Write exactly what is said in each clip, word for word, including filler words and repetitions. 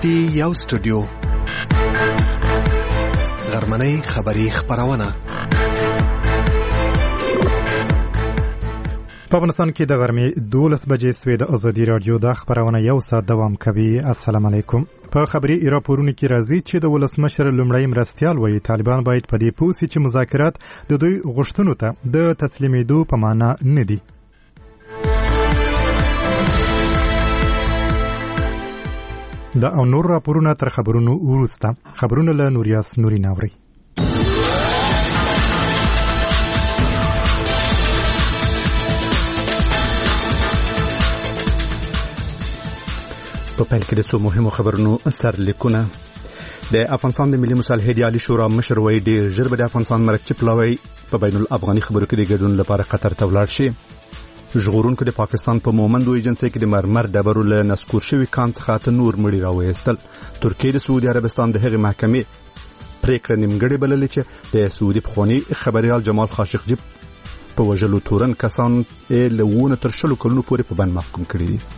کې یو سټوډیو غرمنۍ خبری خبرونه په افغانستان کې د غرمې دولس بجې سوي د ازادي رادیو د خبرونه یو ساعت دوام کوي. السلام علیکم. په خبري راپورونو کې راځي چې د ولسمشر لومړی مرستیال وایي طالبان باید په دې پوه شي چې مذاکرات د دوی غوښتنو ته د تسلیمېدو په معنا نه دي. دا او نور راپورونه تر خبرونو وروسته. خبرونه له نوریاس نوري ناوري. په پیل کې د څو مهمو خبرونو سرلیکونه. د افغانستان د ملي مصالحې د عالی شورا مشر وایي ډېر ژر به د افغانستان مرکچی پلاوی په بین الافغاني خبرو کې د ګډون لپاره قطر ته ولاړ شي. ژغورونکو د پاکستان په مومندو ایجنسۍ کې د مرمر ډبرو له نسکور شوي کان څخه ته نور مړي راوایستل. ترکیه د سعودي عربستان د هغې محکمې پریکړه نیمګړې بللې چې د سعودي پخواني خبریال جمال خاشقجي په وژلو تورن کسان له اووه تر شلو کلونو پورې په بند محکوم کړي دي.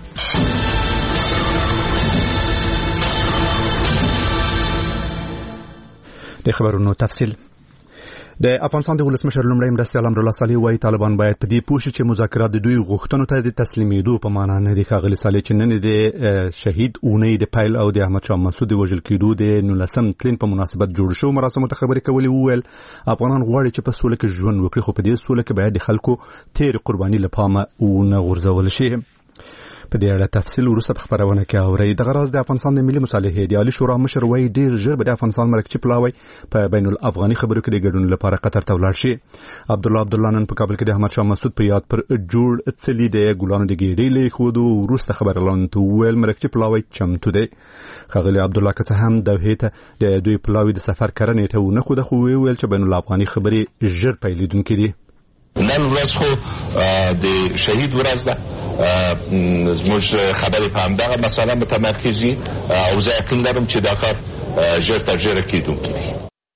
د خبرونو تفصیل. د افغانستان د ولسمشر لومړی مرستیال امرالله صالح وایي طالبان باید په دې پوه شي چې مذاکرات د دوی غوښتنو ته د تسلیمېدو په معنا نه دي. ښاغلي صالح چې نن د شهید اونۍ د پیل او د احمدشاه مسعود د وژل کېدو د نولسم تلین په مناسبت جوړ شو مراسمو ته خبرې کولې وویل افغانان غواړي چې په سوله کې ژوند وکړي، خو په دې سوله کې باید د خلکو تېرې قرباني له پامه ونه غورځول شي. په دې اړه تفصیل وروسته په خبرونه کې اورئ. دغه راز د افغانستان د ملي مصالحې د عالی شورا مشر وایي ډېر ژر به د افغانستان مرکچی پلاوی په بین الافغاني خبرو کې د ګډون لپاره قطر ته ولاړ شي. عبدالله عبدالله نن په کابل کې د احمدشاه مسعود په یاد پر جوړ څلي د ګلانو د ګېډۍ له ایښودو وروسته خبرلاندو ته وویل مرکچی پلاوی چمتو دی. ښاغلي عبدالله که څه هم دوحې ته د دوی پلاوی د سفر کره نیټه ونه ښوده، خو وویل چې بین الافغاني خبرې ژر پیلېدونکې دي. نن ورځ خو د شهید ورځ ده، زموږ خبرې په همدغه مسله متمرکزي او زه یقین لرم چې دا کار ژر تر ژره کېدونکی دی.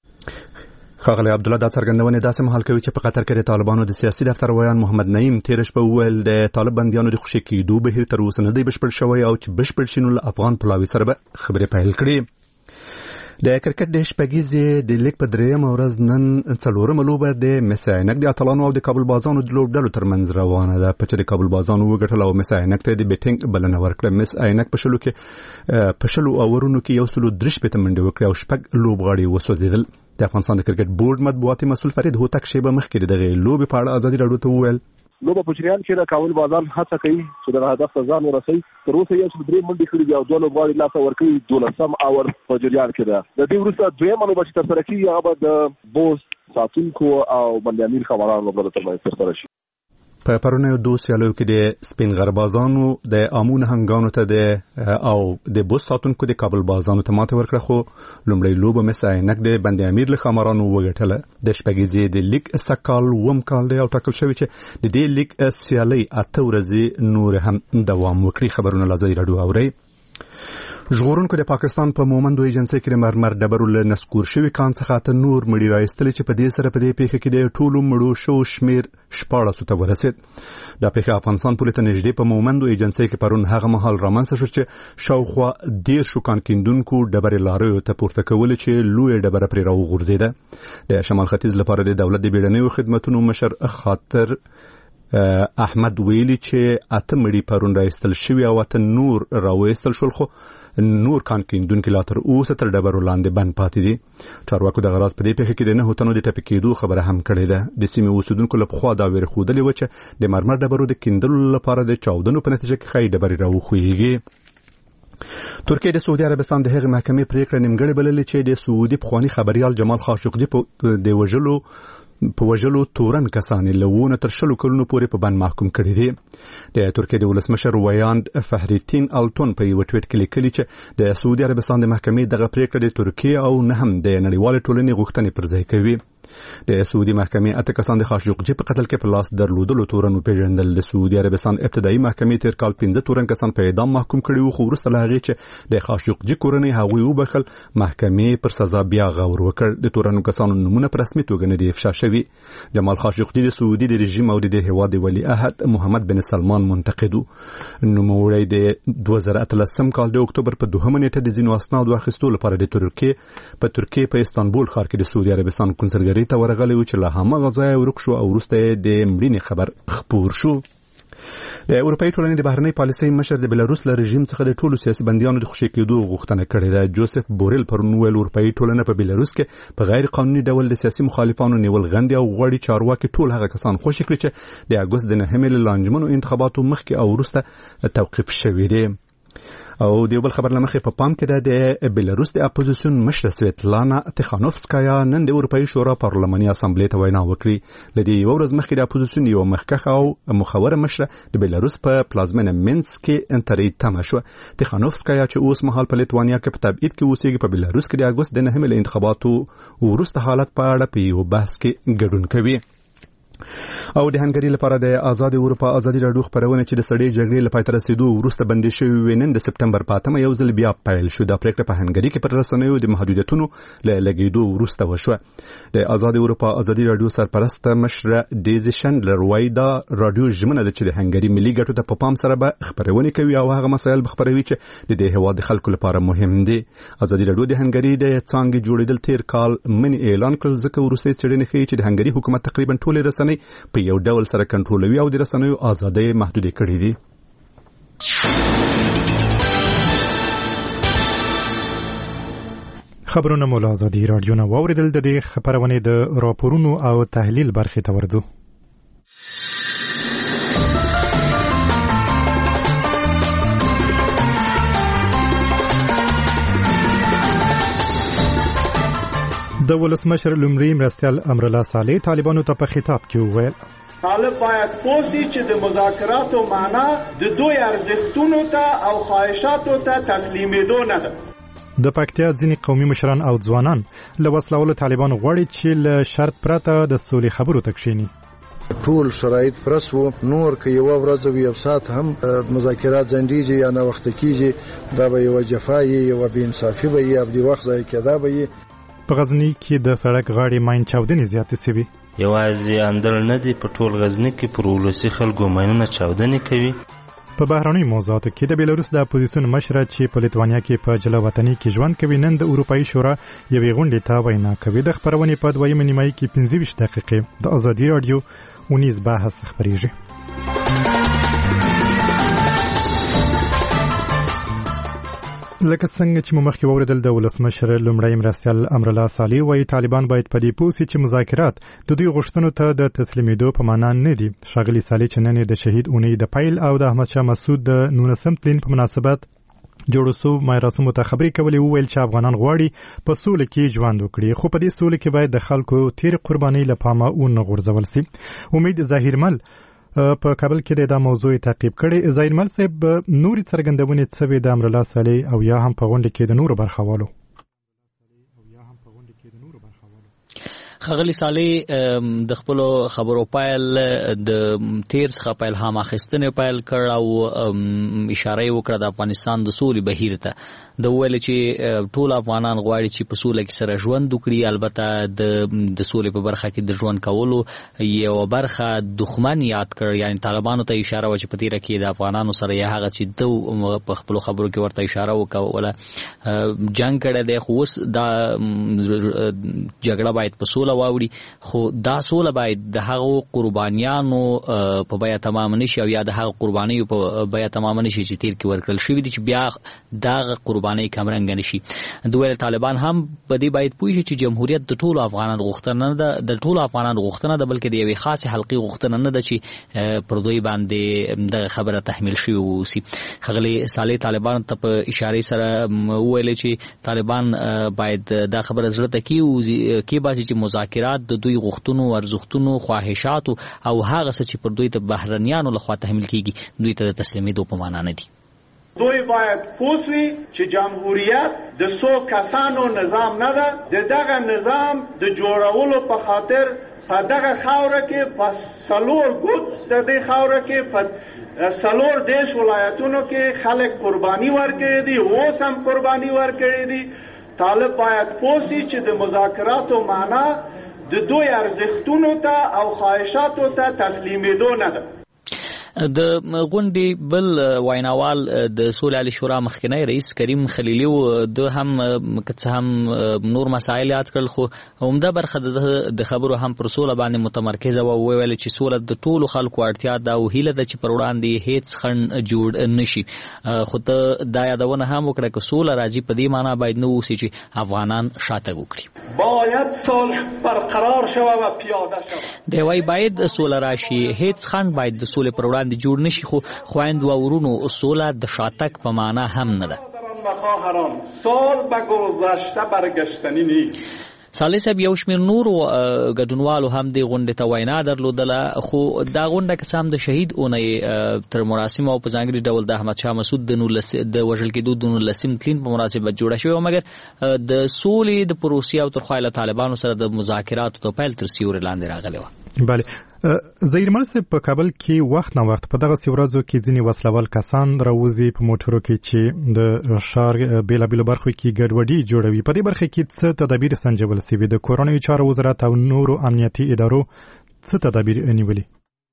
ښاغلی عبدالله دا څرګندونې داسې مهال کوي چې په قطر کې د طالبانو د سیاسي دفتر ویان محمد نعیم تېره شپه وویل د طالب بندیانو د خوشي کېدو بهیر تر اوسه نه دی بشپړ شوی او چې بشپړ شي نو له افغان پلاوي سره به خبرې پیل کړي. د کرکټ د شپږیزې د لیګ په درېیمه ورځ نن څلورمه لوبه د مس عینک د اتلانو او د کابل بازانو د لوبډلو ترمنځ روانه ده. په چې د کابل بازانو وګټل او مس عینک ته د بیټینګ بلنه ورکړه. مس عینک په شلو کې په شلو اورونو کې یو سلو درې شپېته منډې وکړې او شپږ لوبغاړي وسوځېدل. د افغانستان د کرکټ بورډ مطبوعاتي مسؤل فرید هوتک شیبه مخکې د دغې لوبې په اړه ازادي راډیو ته وویل لوبه په جریان کې د کابل بازان هڅه کوي چې د هدف ته ځان ورسوي. تر اوسه یو څه درې منډې کړي دي او دوه لوبغاړي لاسه ورکوي. دولسم اور په جریان کې ده. د دې وروسته دویمه لوبه چې ترسره کېږي هغه به د بوس ساتونکو او بند امیر خبرانو لوبډلو ترمنځ ترسره شي. په پرونیو دوه سیالیو کې د سپین غر بازانو د امون هنګانو ته د او د بوس ساتونکو د کابل بازانو ته ماته ورکړه، خو لومړی لوبه مس عینک د بند امیر له خمرانو وګټله. د شپږیزې د لیګ سکال وم کال دی او ټاکل شوی چې د دې لیګ سیالۍ اته ورځې نور هم دوام وکړي. خبرونه له ازادي راډیو اورئ. ژغورونکو د پاکستان په مومندو ایجنسۍ کې د مرمر ډبرو له نسکور شوي کان څخه ته نور مړي راایستلي چې په دې سره په دې پیښه کې د ټولو مړو شو شمیر شپاړسو ته ورسېد. دا پیښه افغانستان پولې ته نږدې په مومندو ایجنسۍ کې پرون هغه مهال رامنځته شو چې شاوخوا دېرشو کان کیندونکو ډبرې لاریو ته پورته کولې چې لویه ډبره پرې راوغورځېده. د شمال ختیځ لپاره د دولت د بیړنیو خدمتونو مشر خاطر احمد ویلي چې اته مړي پرون راایستل شوي او اته نور راوایستل شول، خو نور کان کیندونکي لا تر اوسه تر ډبرو لاندې بند پاتې دي. چارواکو دغه راز په دې پیښه کې د نهو تنو د ټپي کېدو خبره هم کړې ده. د سیمې اوسېدونکو له پخوا دا ویره ښودلې وه چې د مرمر ډبرو د کیندلو لپاره د چاودنو په نتیجه کې ښایي ډبرې راوښویږي. ترکیه د سعودي عربستان د هغې محکمې پریکړه نیمګړې بللې چې د سعودي پخواني خبریال جمال خاشقجي د وژلو په وژلو تورن کسان له اووه تر شلو کلونو پورې په بند محکوم کړي دي. د ترکیه د ولسمشر ویاند فهریتین التون په یو ټویټ کې لیکلي چې د سعودي عربستان د محکمې دغه پریکړه د ترکیه او نه هم د نړیوالې ټولنې غوښتنې پر ځای کوي. د سعودي محکمې اته کسان د خاشقجي په قتل کې په لاس درلودلو تورن پیژندل. د سعودي عربستان ابتدایي محکمې تیر کال پنځه تورن کسان په اعدام محکوم کړي وو، خو وروسته له هغې چې د خاشقجي کورنۍ هغوی وبخل، محکمې پر سزا بیا غور وکړ. د تورنو کسانو نومونه په رسمي توګه نه دي افشا شوي. جمال خاشقجي د سعودي د رژیم او د هیواد ولی عهد محمد بن سلمان منتقد و. نوموړی د دوه زره اتلسم کال د اکتوبر په دوهمه نیټه د ځینو اسنادو اخیستو لپاره د ترکیې په ترکیې په استانبول ښار کې د سعودي عربستان کنسلګرۍ ته ورغلی و چې له هماغه ځایه ورک شو او وروسته یې د مړینې خبر خپور شو. د اروپایي ټولنې د بهرنۍ پالیسۍ مشر د بلاروس له رژیم څخه د ټولو سیاسي بندیانو د خوشي کېدو غوښتنه کړې ده. جوزف بوریل پرون وویل اروپایي ټولنه په بلاروس کې په غیر قانوني ډول د سیاسي مخالفانو نیول غندي او غواړي چارواکي ټول هغه کسان خوشي کړي چې د اګوست د نهمې له لانجمنو انتخاباتو مخکې او وروسته توقیف شوي دي. او د یو بل خبر لمخې په پام کې ده د بلاروس د اپوزیسیون مشره سویتلانا تخانوفسکایا نن د اروپایي شورا پارلماني اسامبلې ته وینا وکړي. لدې یو ورځ مخکې د اپوزیسیون یو مخکښه او مخوره مشره د بلاروس په پلازمینه مینسک کې انتری تمه شو. تخانوفسکایا چې اوس مهال په لیتوانیا کې په تبعید کې اوسېږي، په بلاروس کې د اګوست د نهمې له انتخاباتو وروسته حالت په اړه په یو بحث کې ګډون کوي. او د هنګري لپاره د آزاد اروپا ازادي راډیو خبرونه چې د سړې جګړې لپاره تر رسیدو وروسته بندي شوی وینن د سپټمبر په اتمه یو ځل بیا پیل شو. دا پریکړه په هنګري کې پر رسنیو د محدودیتونو له لګیدو وروسته وشوه. د آزاد اروپا ازادي راډیو سرپرست مشره ډیزي شندلر وایي دا راډیو ژمنه ده چې د هنګري ملي ګټو ته په پام سره به خبرونه کوي او هغه مسایل به خبروي چې د دې هیواد خلکو لپاره مهم دي. آزادي راډیو د هنګري د څانګې جوړیدل تیر کال منی اعلان کړل، ځکه وروسته څېړنې ښیي چې د هنګري حکومت تقریبا ټولې رسنۍ په یو ډول سره کنټرولوي او د رسنیو ازادۍ محدودې کړې دي. خبرونه مو له ازادي راډیو نه واوریدل. د دې خبرونه د راپورونو او تحلیل برخې ته ورځو. د ولسمشر لومړي مرستیال امرالله صالح طالبانو ته په خطاب کې وویل طالب باید پوسی چې د مذاکراتو معنا د دوی ارزښتونو ته او خواهشاتو ته تسلیمېدو نه ده. د پکتیا ځینې قومي مشران او ځوانان له وسلوالو طالبانو غواړي چې له شرط پرته د سولې خبرو ته کښېني. ټول شرایط پرسو نور که یو ورځ او یو ساعت هم مذاکرات ځنډیږي یا نه وخت کېږي، دا به یو جفای یو بې انصافي به یې او د وخت ضایع کېدا به یې. په غزني کې د سړک غاړې ماین چاودنې زیاتې شوي. یوازې اندل نه دي، په ټول غزني کې پر ولسي خلکو ماینونه چاودنې کوي. په بهرنیو موضوعاتو کې د بیلاروس د اپوزیسیون مشره چې په لیتوانیا کې په جلا وطني کې ژوند کوي نن د اروپایي شورا یوې غونډې ته وینا کوي. د خبرونې په دویمه نیمایي کې پنځه ویشت دقیقې د ازادي راډیو ونیز بحث خبرېږي. لکه څنګه چې مخکې ووریدل د ولسمشر لومړی مرستیال امرالله صالح وایي طالبان باید په دې پوه سي چې مذاکرات د دوی غوښتنو ته د تسلیمېدو په معنا نه دي. ښاغلي صالح چې نن د شهید اونۍ د پیل او د احمدشاه مسعود د نولسم تلین په مناسبت جوړو سو مراسمو ته خبرې کولې، وویل چې افغانان غواړي په سوله کې ژوند وکړي، خو په دې سوله کې باید د خلکو تیر قربانۍ له پامه ونه غورځول سي. امید ظاهرمل په کابل کې د موضوع تعقیب کړي. ظاهرمل صاحب نوري څرګندونې څه وي د امرالله صالح او یا هم په غونډه کې د نورو برخوالو؟ خغلی صالح د خپل خبرو پایل د تیر څخه پیل هم اخیستنې پیل کړ او اشاره وکړه د افغانستان د سولې بهیر ته. د ویل چې ټول افغانان غواړي چې په سوله کې سره ژوند وکړي، البته د د سولې په برخه کې د ژوند کولو یو برخه دښمن یاد کړ، یعنی طالبانو ته اشاره و چې په تیر کې د افغانانو سره یا هغه چې د په خپل خبرو کې ورته اشاره وکوله جنگ کړی دی، خو اوس دا جګړه باید په سوله واوړي، خو دا سوله باید د هغو قربانیانو په بیه تمام نشي او یا د هغو قربانیو په بیه تمام نشي چې تیر کې ورکړل شوي دي، چې بیا دغه قربانۍ کمرنګ نشي. دوی طالبان هم په دې باید پوه شي چې جمهوریت د ټولو افغانانو غوښتنه نه ده، د ټولو افغانانو غوښتنه ده، بلکې د یوې خاصې حلقې غوښتنه نه ده چې پر دوی باندې دغه خبره تحمیل شوې اوسي. ښاغلي صالح طالبان ته په اشارې سره وویل چې طالبان باید دا خبره زړه ته کېباسي چې مذاکرات د دوی غوښتنو، ارزښتونو، خواهشاتو او هغه څه چې پر دوی ته بهرنیانو لخوا تحمیل کیږي دوی ته د تسلیمېدو په معنا نه دي. دوی باید پوسوي چې جمهوریت د څو کسانو نظام نه ده، د دغه نظام د جوړولو په خاطر په دغه خاوره کې په څلور ګوت د دې خاوره کې په څلور دیش ولایتونو کې خلک قرباني ورکړي دي، اوس هم قرباني ورکړي دي. طالب باید پوسي چې د مذاکراتو معنا د دوی ارزښتونو ته او خواهشاتو ته تسلیمېدو نه ده. د غونډې بل وایناوال د سولې عالی شورا مخکنی رئیس کریم خلیلی و د هم کڅ هم نور مسائل یاد کړل، خو عمده برخه د خبرو هم پر سوله باندې متمرکز او ویل چې سوله د ټولو خلکو اړتیا ده او هیله ده چې پر وړاندې هیڅ خنډ جوړ نشي. خو ته دا یادونه هم وکړه چې سوله راځي په دې معنی باید نو اوسي چې افغانان شاته وکړي، باید صلح برقرار شوه و پیاده شوه. دی وای باید سوله راشي، هیڅ خنډ باید د سولې پر وړاندې جوړ نشي، خو خويند و ورونو سوله د شاتک په معنا هم نه ده. سال به گذشته برگشتنی نیست. صالح صاحب یو شمیر نور ګډونوالو هم د غونډې ته وینا درلودله، خو دا غونډه که سم د شهید اونۍ تر مراسم او په ځانګړي ډول د احمد شاه مسعود د نولس د وژل کېدو د نولسم تلین په مناسبت جوړه شوې، مګر د سولې د پروسې او تر خوا له طالبانو سره د مذاکراتو د پیل تر سیوري لاندې راغلی و. بله ظهیرمل صاحب په کابل کې وخت نه وخت په دغه ورځو کې ځینې وسلوال کسان راوځي په موټرو کې چې د ښار بیلابیلو برخو کې ګډوډي جوړوي. په دې برخه کې څه تدابیر سنجول شوي؟ د کورنیو چارو وزارت او نورو امنیتي ادارو څه تدابیر نیولي؟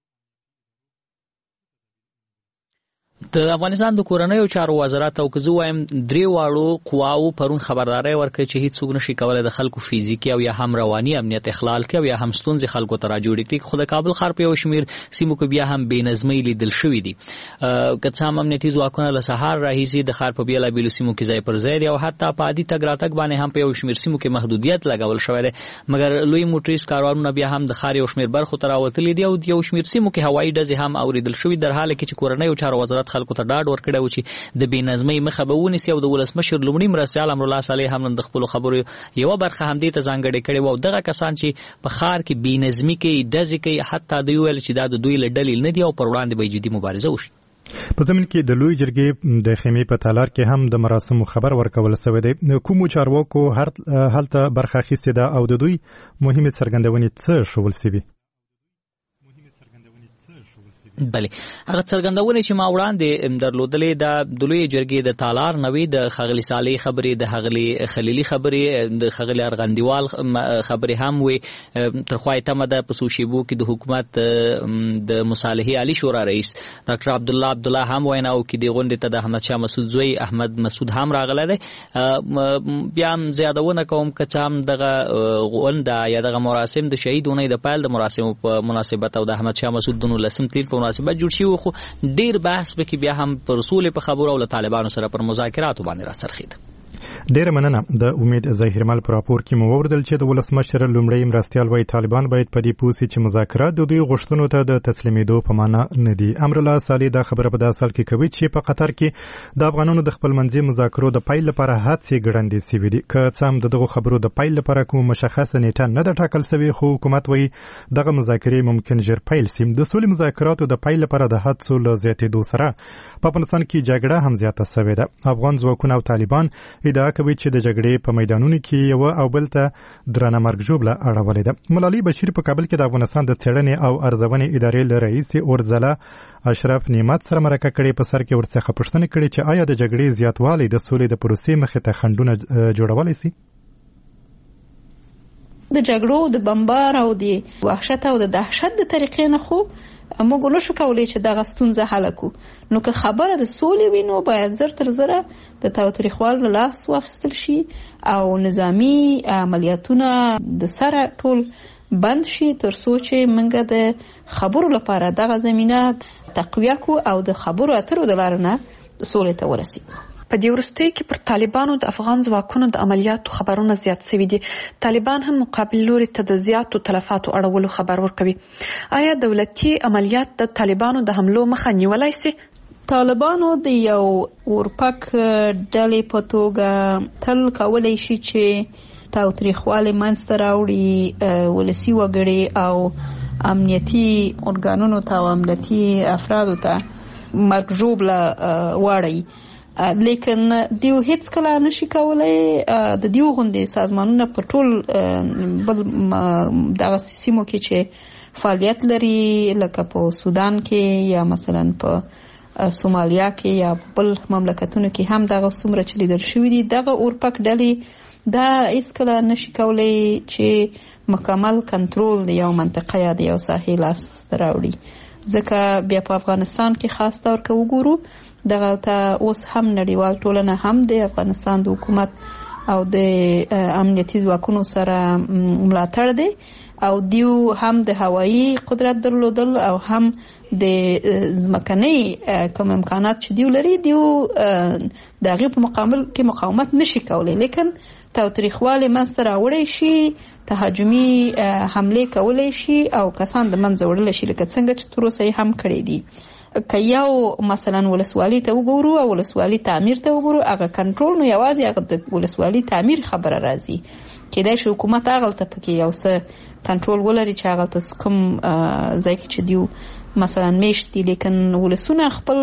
د افغانستان د کورنیو چارو وزارت او که زه وایم درې واړو قواو پرون خبرداري ورکړه چې هیڅ څوک نشي کولای د خلکو فزیکي او یا هم رواني امنیت اخلال کوي او یا هم ستونزې خلکو ته راجوړي کړي. خو د کابل ښار په یو شمیر سیمو کې بیا هم بې نظمۍ لیدل شوې دي، که څه هم امنیتي ځواکونه له سهار راهیسې د ښار په بیلابیلو سیمو کې ځای پر ځای دي او حتی په عادي تګ راتګ باندې هم په یو شمیر سیمو کې محدودیت لګول شوی دی، مګر لوی موټریس کاروانونه بیا هم د ښار یو شمیر برخو ته راوتلي دي او یو شمیر سیمو کې هوایي ډزې هم اوریدل شوي، در حاله کې چې کورنیو چارو وزارت خلکو ته ډاډ ورکړی و چې د بې نظمۍ مخه به ونیسي او د ولسمشر لومړي مرستیال امرالله صالح هم د خپلو خبرو یوه برخه همدې ته ځانګړې کړې وه او دغه کسان چې په ښار کې بې نظمي کوي، ډزې کوي، حتی دوی ویل چې دا د دوی له ډلې نه دي او پر وړاندې به جدي مبارزه وشي. په ضمن کې د لوی جرګې د خیمې په تالار کې هم د مراسمو خبر ورکول شوی دی. کومو چارواکو هر هلته برخه اخیستې ده او د دوی مهمې څرګندونې څه شول شوي؟ بله هغه څرګندونې چې ما وړاندې درلودلې د لوی جرګې د تالار نوې د ښاغلي صالح خبرې، د ښاغلي خلیلي خبرې، د ښاغلي ارغندیوال خبرې هم وې. تر خوا یې تمه ده په څو شیبو کې د حکومت د مصالحې عالي شورا رئیس ډاکټر عبدالله عبدالله هم وینا وکړي. د غونډې ته د احمد شاه مسعود زوی احمد مسعود هم راغلی دی. بیا هم زیادونه کوم که څه هم دغه غونډه یا دغه مراسم د شهید اونۍ د پیل د مراسمو په مناسبت او د احمد شاه مسعود د نولسم تلین په مناسبت جوړ شي، خو ډیر بحث به کې بیا هم پر رسول په خبرو او له طالبانو سره پر مذاکراتو باندې راڅرخید. ډیره مننه. د امید ظاهرمل پر راپور کې مو وردل چې د ولسمشر لومړی مرستیال وای طالبان باید په دې پوسي چې مذاکرات د دوی غوښتنو ته د تسلیمېدو په معنا نه دي. امرالله صالح دا خبره په داسې حال کې کوي چې په قطر کې د افغانانو د خپلمنځي مذاکرو د پیل لپاره هڅې ګړندې شوې دي. که څه هم دغه خبرو د پیل لپاره کوم مشخصه نیټه نه ده ټاکل شوې، خو حکومت وایي دغه مذاکرې ممکن ژر پیل شي. د سولې مذاکراتو د پیل لپاره د هڅو له زیاتېدو سره په افغانستان کې جګړه هم زیاته شوې ده. افغان ځواکونه او طالبان ادعا کوي چې د جګړې په میدانونو کې یو او بل ته درنه مرګ ژوبله اړولې ده. ملالۍ بشیر په کابل کې د افغانستان د څېړنې او ارزونې ادارې له رئیس اورزله اشرف نعمت سره مرکه کړې. په سر کې ورڅخه پوښتنه کړې چې آیا د جګړې زیاتوالی د سولې د پروسې مخې ته خنډونه جوړولی شي؟ د جګړو د بمبار او د وحشت او د دهشت د طریقې نه خو موږ نشو کولی چې دغه ستونزه حل کړو. نو که خبره د سولې وي نو باید زر تر زره د تاوتریخوالو له لاس واخیستل شي او نظامی عملیاتونه د سره ټول بند شي تر څو چې موږ د خبرو لپاره دغه زمینه تقویه کړو او د خبرو اترو د لارې نه سولې ته ورسېږو. په دې وروستیو کې پر طالبانو د افغان ځواکونو د عملیاتو خبرونه زیات شوي دي. طالبان هم مقابل لوري ته د زیاتو تلفاتو اړولو خبر ورکوي. آیا دولتي عملیات د طالبانو د حملو مخه نیولای شي؟ طالبانو د یو اورپک ډلې په توګه تل کولی شي چې تاوتریخوالی منځته راوړي، ولسي وګړي او امنیتي ارګانونو ته او امنیتي افرادو ته مرګ ژوبله واړی، لیکن دیو هیڅ کله نشي کولای د دیو غوندې سازمانونه په ټول بل دغه سیمو کې چې فعالیت لري لکه په سودان کې یا مثلا په سومالیا کې یا بل مملکتونو کې هم دغه څومره چې لیدل شوي دي، دغه اورپک ډلې دا هیڅ کله نشي کولای چې مکمل کنټرول د یو منطقه یا د یو ساحې لاس راوړي. ځکه بیا په افغانستان کې خاص طور که وګورو دغه ته اوس هم نړیوال ټولنه هم د افغانستان د حکومت او د امنیتي ځواکونو سره ملاتړ دی او دیو هم د هوایي قدرت درلودل او هم د ځمکنۍ کوم امکانات چې دیو لري، دیو د هغې په مقابل کې مقاومت نشي کولی، لیکن تاوتریخوالی منځته راوړی شي، تهاجمي حملې کولی شي او کسان د منځه وړلی شي، لکه څنګه چې تر اوسه یې هم کړی دي. که یو مثلا ولسوالي ته وګورو او ولسوالي تعمیر ته وګورو، هغه کنټرول نو یوازې هغه د ولسوالي تعمیر خبره راځي. کېدای شي حکومت هغلته پکې یو څه کنټرول ولري چې هغلته کوم ځای کې چې دیو مثلا میشت دي، لیکن ولسونه خپل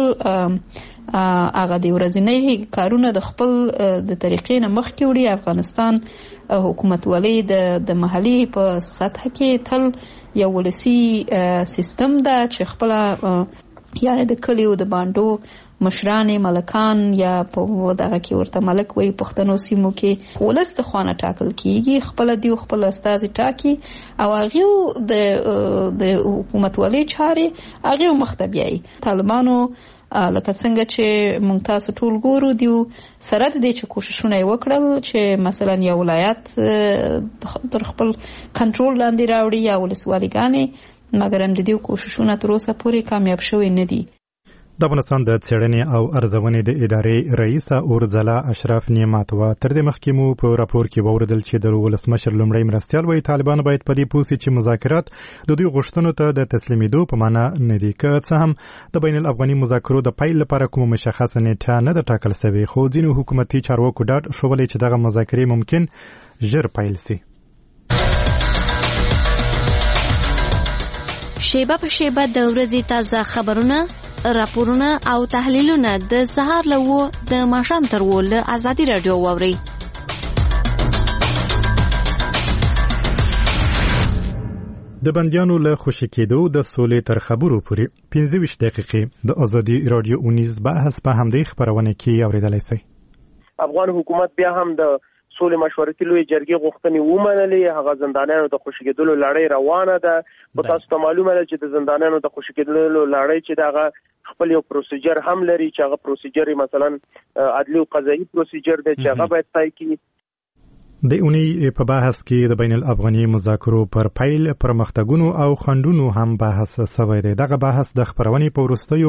هغه د ورځنۍ کارونه د خپل د طریقې نه مخکې وړي. افغانستان حکومتولي د محلي په سطح کې تل یو ولسي سیستم ده چې خپله یعنی د کلیو د بانډو مشران ملکان یا په دغه کې ورته ملک وي پښتنو سیمو کې ولس د خوانه ټاکل کیږي، خپل دیو خپل استازي ټاکي او هغه د د حکومتولي چارې هغه مخته بیاي. طالبانو لکه څنګه چې مونږ تاسو ټول ګورو دیو سره د دې چې کوششونه وکړل چې مثلا یو ولایت تر خپل کنټرول لاندې راوړي یا ولسوالیګانې، مګر هم د دې کوششونه تر اوسه پورې کامیاب شوي نه دي. د افغانستان د څېړنې او ارزونې د ادارې رئیس اورځلا اشرف نعمت و تر دې مخکې مو په راپور کې واوریدل چې د ولسمشر لومړی مرستیال وایي طالبان باید په دې پوه شي چې مذاکرات د دوی غوښتنو ته د تسلیمېدو په معنا نه دي. که څه هم د بین الافغاني مذاکرو د پیل لپاره کومه مشخصه نیټه نه ده ټاکل شوې، خو ځینو حکومتي چارواکو ډاډ ښوولی چې دغه مذاکرې ممکن ژر پیل شي. شیبه په شیبه د ورځې تازه خبرونه، راپورونه او تحلیلونه د سهار له و د ماښام تر و له ازادي رادیو واورئ. د بندیانو له خوشي کېدو د سولې تر خبرو پورې پنځه ویشت دقیقې د ازادي رادیو اونیز بحث په همدې خبرونه کې اوریدلای شئ. افغان حکومت بیا هم د سولې مشورتي لوی جرګې غوښتنې ومنلې، هغه زندانیانو د خوشي کېدلو لړۍ روانه ده. په تاسو ته معلومه ده چې د زندانیانو د خوشي کېدلو لړۍ چې دغه خپل یو پروسیجر هم لري چې هغه پروسیجر مثلا عدلي او قضایي پروسیجر دی چې هغه باید طی کړي. د اونۍ په بحث کې د بین الافغاني مذاکرو پر پیل، پرمختګونو او خنډونو هم بحث شوی دی. دغه بحث د خبرونې په وروستیو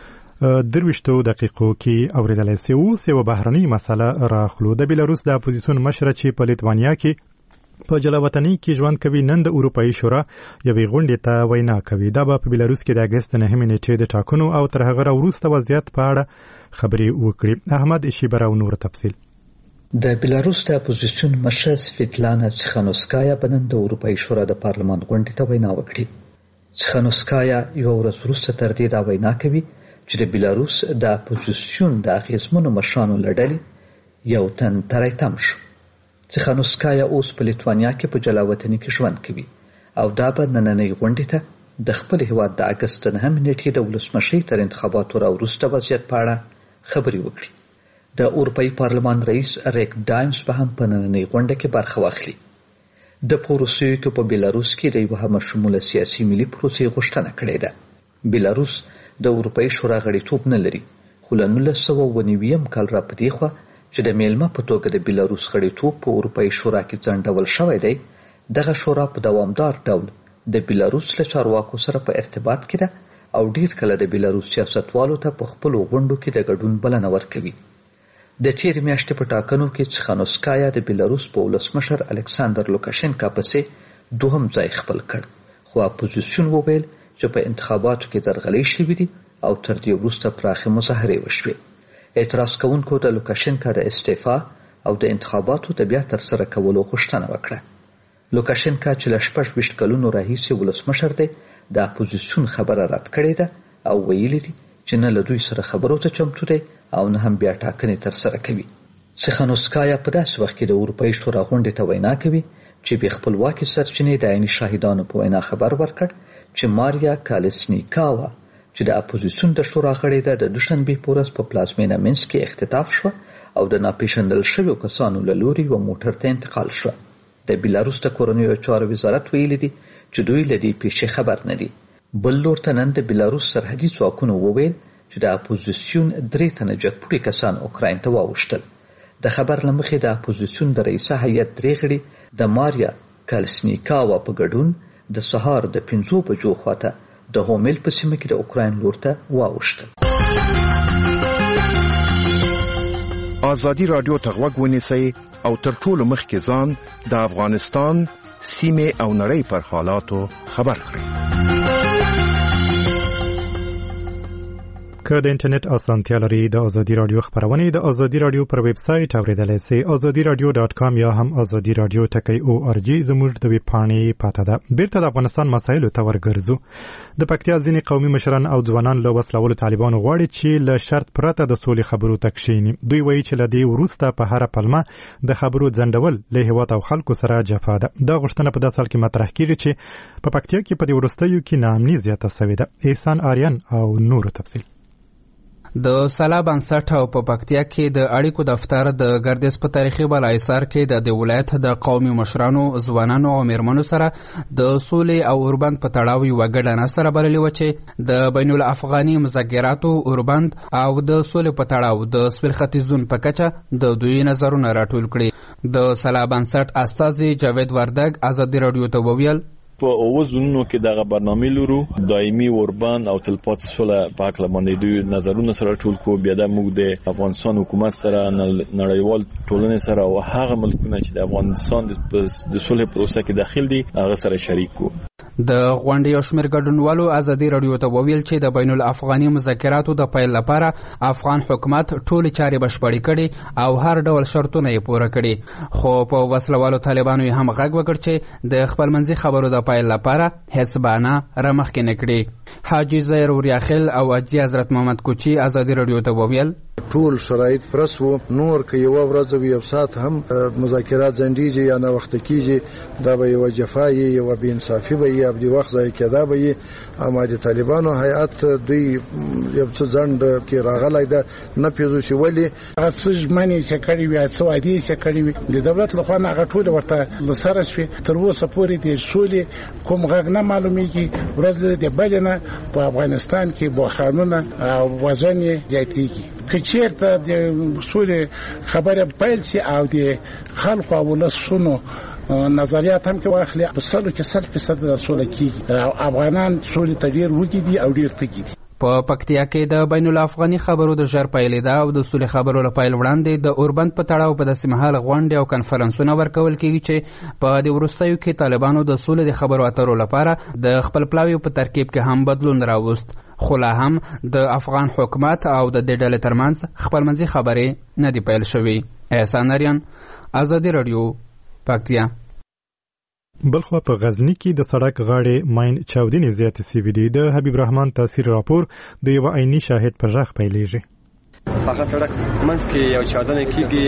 درویشتو دقیقو کې اوریدلای شئ. اوس یوه بهرنۍ مسله راخلو. د بیلاروس د اپوزیسیون مشره چې په لیتوانیا کې په جلاوطنۍ کې ژوند کوي نن د اروپایي شورا یوې غونډې ته وینا کوي. دا به په بیلاروس کې د اګست نهمې نیټې د ټاکنو او تر هغه وروسته وضعیت په اړه خبرې وکړي. احمد اشیبر او نور تفصیل. د بیلاروس د اپوزیسیون مشره سویتلانا تسخانوسکایا په نن د اروپایي شورا د پارلمان غونډې ته وینا وکړي. تسخانوسکایا یو ورځ وروسته تر دې دا وینا کوي چې د بیلاروس د اپوزیسیون د اغیزمنو مشرانو له ډلې یو تن تری تم شو. تسخانوسکایا اوس په لیتوانیا کې په جلاوطنۍ کې ژوند کوي او دا به نننۍ غونډې ته د خپل هیواد د اګست نهمې نیټې د ولسمشرۍ تر انتخاباتو راوروسته وضعیت په اړه خبرې وکړي. د اروپایي پارلمان رئیس ریک ډاینس به هم په نننۍ غونډه کې برخه واخلي. د پروسې کې په بیلاروس کې د یو هم شموله سیاسي ملي پروسې غوښتنه کړې ده. بیلاروس د اروپایي شورا غړیتوب نه لري، خو له نولس سوه اووه نوي کال را په دې خوا چې د میلمه په توګه د بیلاروس غړیتوب په اروپایي شورا کې ځنډول شوی دی، دغه شورا په دوامدار ډول د بیلاروس له چارواکو سره په ارتباط کې ده او ډیر کله د بیلاروس سیاستوالو ته په خپلو غونډو کې د ګډون بلنه ورکوي. د تېرې میاشتې په ټاکنو کې تسخانوسکایا د بیلاروس په ولسمشر الکساندر لوکاشنکا پسې دوهم ځای خپل کړ، خو اپوزیسیون وویل چې په انتخاباتو کې درغلۍ شوې دي او تر دې وروسته پراخې مظاهرې وشوې. اعتراض کوونکو د لوکاشنکا د استعفا او د انتخاباتو د بیا ترسره کولو غوښتنه وکړه. لوکاشنکا چې له شپږ ویشت کلونو راهیسې ولسمشر دی، د اپوزیسیون خبره رد کړې ده او ویلي دي چې نه له دوی سره خبرو ته چمتو دی او نه هم بیا ټاکنې ترسره کوي. سیخانوسکایا په داسې وخت کې د اروپایي شورا غونډې ته وینا کوي چې بې خپلواکې سرچینې د عیني شاهدانو په وینا خبر ورکړ چې ماریا کالسنیکاوا چې د اپوزیسیون د شورا غړې ده د دوشنبې په ورځ په پلازمینه مینسک کې اختطاف شوه او د ناپېژندل شویو کسانو له لوري یوه موټر ته انتقال شوه. د بیلاروس د کورنیو چارو وزارت ویلي دي چې دوی له دې پیښې خبر نه دي. بل لور ته نن د بیلاروس سرحدي ځواکونو وویل چې د اپوزیسیون درې تنه جګپوړي کسان اوکراین ته واوښتل. د خبر له مخې د اپوزیسیون د رئیسه هیئت درې غړي د ماریا کالسنیکاوا په ګډون د سهار د پنځو بجو خواته د هومیل په سیمه کې د اوکراین لور ته واوښتل. ازادي رادیو ته غوږ ونیسئ او تر ټولو مخکې ځان د افغانستان سیمه او نړۍ پر حالاتو خبر کړئ. که د انټرنیټ اسانتیا لري د ازادي رادیو خبرونه د ازادي رادیو پر ویب سټ اوریدلای شئ ازادي رادیو ډاټ کام یا هم ازادي رادیو ټکی او ار جی زموږ د ویب پاڼې پاته ده. بیرته د افغانستان مسایلو ته ورګرځو. د پکتیا ځینې قومي مشران او ځوانان له وسلوالو طالبانو غواړي چې له شرط پرته د سولې خبرو ته کښیني. دوی وایي چې له دې وروسته په هر پلمه د خبرو ځنډول له هیواد او خلکو سره جفا ده. دا غوښتنه په داسې حال کې مطرح کیږي چې په پکتیا کې په دې وروستیو کې ناامني زیاته شوې ده. احسان آریان او نور تفصیل. د سلا بنسټ او په پکتیا کې د اړیکو دفتر د ګردیز په تاریخي بالاحصار کې د ولایت د قومي مشرانو ځوانانو او میرمنو سره د سولې او اوربند په تړاو یوه ګډه ناسته رابللې وه چې د بین الافغاني مذاکراتو اوربند او د سولې په تړاو د سویل ختیځ زون په کچه د دوی نظرونه راټول کړي. د سلا بنسټ استازي جاوید وردګ ازادي رادیو ته وویل په اوه زونونو کې دغه برنامه لرو دایمي اوربند او تلپاتې سوله په حق باندې دوی نظرونه سره ټول کو. بیا د موږ د افغانستان حکومت سره نړیوال ټولنې سره او هغه ملکونه چې د افغانستان د سولې پروسه کې داخل دي هغه سره شریک کو. د غونډې یو شمېر ګډونوالو ازادي رادیو ته وویل چې د بین الافغاني مذاکراتو د پیل لپاره افغان حکومت ټولې چارې بشپړې کړي او هر ډول شرطونه یې پوره کړي. خو په وسلوالو طالبانو یې هم غږ وکړ چې د خپلمنځي خبرو د پیل لپاره هیڅ بهانه رامخکې نه کړي. حاجي زهیر وریاخیل او حاجي حضرت محمد کوچي ازادي رادیو ته وویل ټول شرایط پرس وو. نور که یو ورځ او یو ساعت هم مذاکرات ځنډیږي یا نه وخت کیږي دا به یو جفای یو بې انصافي به یې ابدي وخت ځای کېدا به یې. اما د طالبانو هیئت دوی یو څه ځنډ کې راغلی ده نه پیژو چې ولې هغه څه ژمنې چې کړي وي څه وعدې چې کړي وي د دولت لخوا هغه ټول ورته لسره شوي. تر اوسه پورې د سولې کوم غږ نه معلومیږي. ورځ د بل نه په افغانستان کې بحرانونه او وزن زیاتېږي. که چېرته د سولې خبره پیل شي او د خلکو او ولسونو نظریات هم کې واخلي په سلو کې سل فیصد د سوله کېږي. افغانان سولې ته ډېر وږي دي او ډېر تږي دي. په پکتیا کې د بین الافغاني خبرو د ژر پیلېدا او د سولې خبرو له پیل وړاندې د اوربند په تړاو په داسې مهال غونډې او کنفرانسونه ورکول کېږي چې په دې وروستیو کې طالبانو د سولې د خبرو اترو لپاره د خپل پلاویو په ترکیب کې هم بدلون راوست. خو لا هم د افغان حکومت او د دې ډلې ترمنځ خپلمنځي خبرې نه دي پیل شوي. احسان اریان ازادي رادیو پکتیا. بلخوا په غزنی کې د سړک غاړې ماین چاودنې زیاتې شوې دي. د حبیب رحمان تاثیر راپور د یو عیني شاهد پر ژغ پیلېږي. هغه سړک منځ کې یو چاودنه کېږي.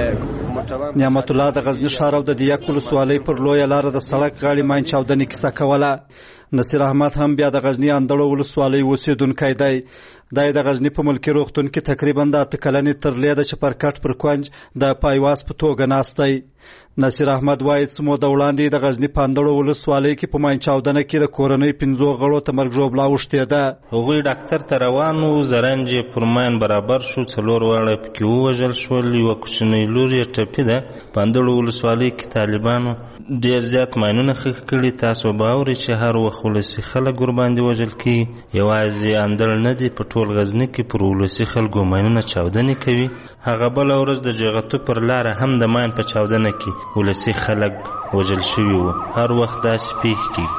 نعمت الله د غزنی ښار او د دیاک ولسوالۍ پر لویه لاره د سړک غاړې ماین چاودنې کیسه کوله. نصیر احمد هم بیا د غزنی اندړو ولسوالۍ اوسېدونکی دی. دا د غزنی په ملکي روغتون کې تقریبا د اته کلنې ترلې ده چې پر کټ پر کونج د پایواز په توګه ناست دی. نصیر احمد وایي چې مو د وړاندې د غزنی په اندړو ولسوالۍ کې په ماین چاودنه کې د کورنۍ پنځو غړو ته مرګ ژوبلا اوښتې ده. هغوی ډاکټر ته روان وو. زرنج یې پر ماین برابر شو. څلور واړه پکې ووژل شول. یوه کوچنۍ لور یې ټپي ده. په اندړو ولسوالۍ کې طالبانو ډېر زیات ماینونه ښخ کړي. تاسو به اورئ چې هر وخت ولسي خلک ورباندې وژل کېږي. یوازې اندړ نه دي، په ټول غزني کې پر ولسي خلکو ماینونه چاودنې کوي. هغه بله ورځ د جغتو پر لاره هم د ماین په چاودنه کې ولسي خلک وژل شوي وو. هر وخت داسې پیښې کېږي.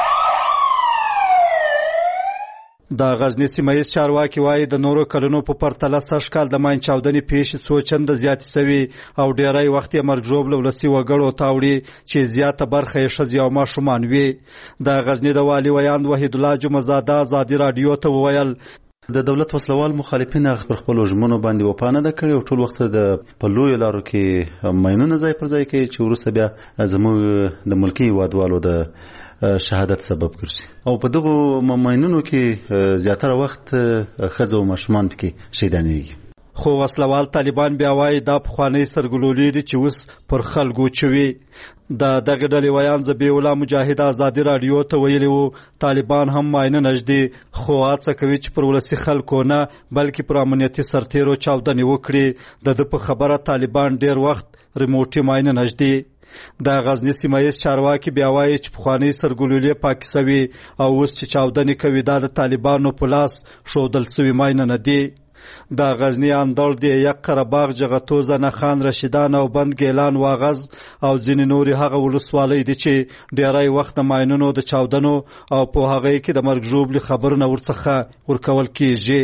د غزنی سیمهیز چارواکي وایي د نورو کلونو په پرتله سږ کال د ماین چاودنې پیښې څو چنده زیاتې شوي او ډیری وخت یې مرګ ژوبله ولسي وګړو ته اوړي چې زیاته برخه یې ښځې او ماشومان وي. د غزني د والي ویاند وحید الله جمعه زاده ازادي راډیو ته وویل د دولت وسلوال مخالفین پر خپل ژمنو باندې وپانه ده کړې او ټول وخت د په لوی لارو کې ماینونه ځای پر ځای کوي چې وروسته بیا زموږ د ملکی هیوادوالو د شهادت سبب ګرځي او په دغه ماینونو کې زیاتره وخت ښځو او ماشومان پکې شهیدانېږي. خو وسلوال طالبان بیا وایي دا پخوانی سرګلولې دي چې اوس پر خلکو چوي. د دغه ډلې ویان زبیح الله مجاهد ازادي رادیو ته ویلي وو طالبان هم ماینه نږدې خو هڅه کوي چې پر ولسي خلکو نه بلکې پر امنیتي سرتیرو چاودنې وکړي. د ده په خبره طالبان ډیر وخت ریموټي ماینه نږدې. د غزنی سیمایي چارواکي بیا وایي چې پخوانی سرګلولې پاک سوي او اوس چې چاودنې کوي دا د طالبانو په لاس ښودل سوي ماینه نه دي. د غزنی اندړ د یک قرهباغ جغتو زنه خان رشیدان او بند ګیلان واغز او ځینې نورې هغه ولسوالۍ دي چې ډیری وخت د ماینونو د چاودنو او په هغه کې د مرګ ژوبلې خبرونه ورڅخه ورکول کیږي.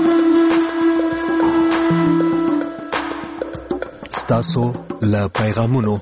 ستاسو له پیغامونو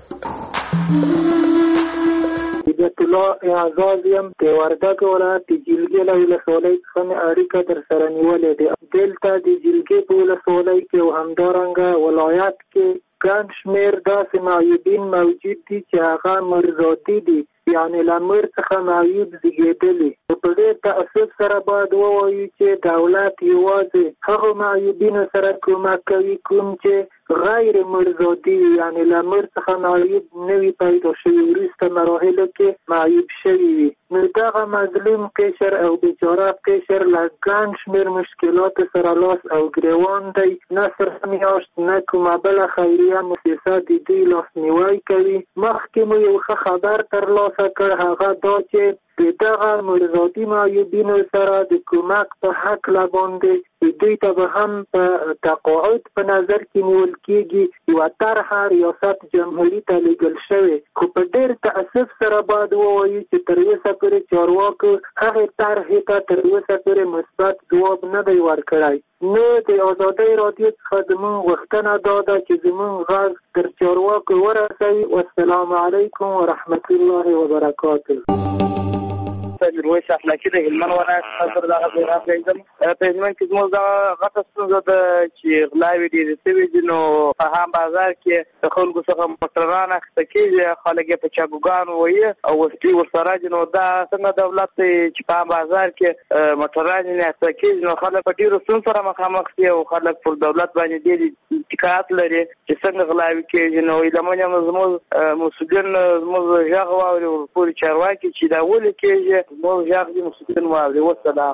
الله اعزاز یم د وردګ ولایت د جلګې له ولسوالۍ څخه مې اړیکه در سره نیولې ده. دلته د جلګې په ولسوالۍ کې او همدارنګه ولایت کې ګڼ شمېر داسې معیوبین موجود دي چې هغه مرزادي دي، یعنې له مر څخه معیوب زیږېدلي. په ډېر تأسف سره باید ووایو چې دولت یوازې هغو معیوبینو سره کومک کوي کوم چې غیر مرزادي وي، یعنې له مر څخه معیوب نه وي پیدا شوي، وروسته مراحلو کې معیوب شوي وي. نو دغه مظلوم قشر او بیچاره قشر له ګڼ شمېر مشکلاتو سره لاس او ګریوان دی. نه صرف میاشت نه کومه بله خیریه مؤسسه د دوی لاسنیوی کوي. مخکې مو یو ښه خبر ترلاسه کړ، هغه دا چې د دغه مرزادي معیوبینو سره د کومک په هکله باندې دوی ته به هم په تقاعد په نظر کې نیول کېږي. یوه طرحه ریاست جمهوري ته لیږل شوې، خو په ډېر تأسف سره باید ووایو چې تر اوسه پورې چارواکو هغې طرحې ته تر اوسه پورې مثبت ځواب نه دی ورکړی. نو د ازادۍ رادیو څخه زموږ غوښتنه دا ده چې زموږ غږ تر چارواکو ورسوي. والسلام علیکم ورحمت الله وبرکاته. میرویس افلاکي د هلمند ولایت څخه دغه پیغام کوم. په هلمند کې زموږ دغه غټه ستونزه ده چې غلاوې ډېرې سوي دي. نو په هم بازار کې د خلکو څخه موټران اخیسته کېږي، خلک یې په چاګوګانو وهي او وسلې ورسره دي. نو دا څنګه دولت دی چې په هم بازار کې موټران یې اخیسته کېږي؟ نو خلک په ډېرو ستونزو سره مخامخ دي او خلک پر دولت باندې ډېر شکایت لري چې څنګه غلاوې کېږي. نو ایله هم زموږ مسؤلین زموږ غږ واوري ورپورې چارواکي چې دا ولې کېږي. موږ غږ دې مسؤلین واوري. والسلام.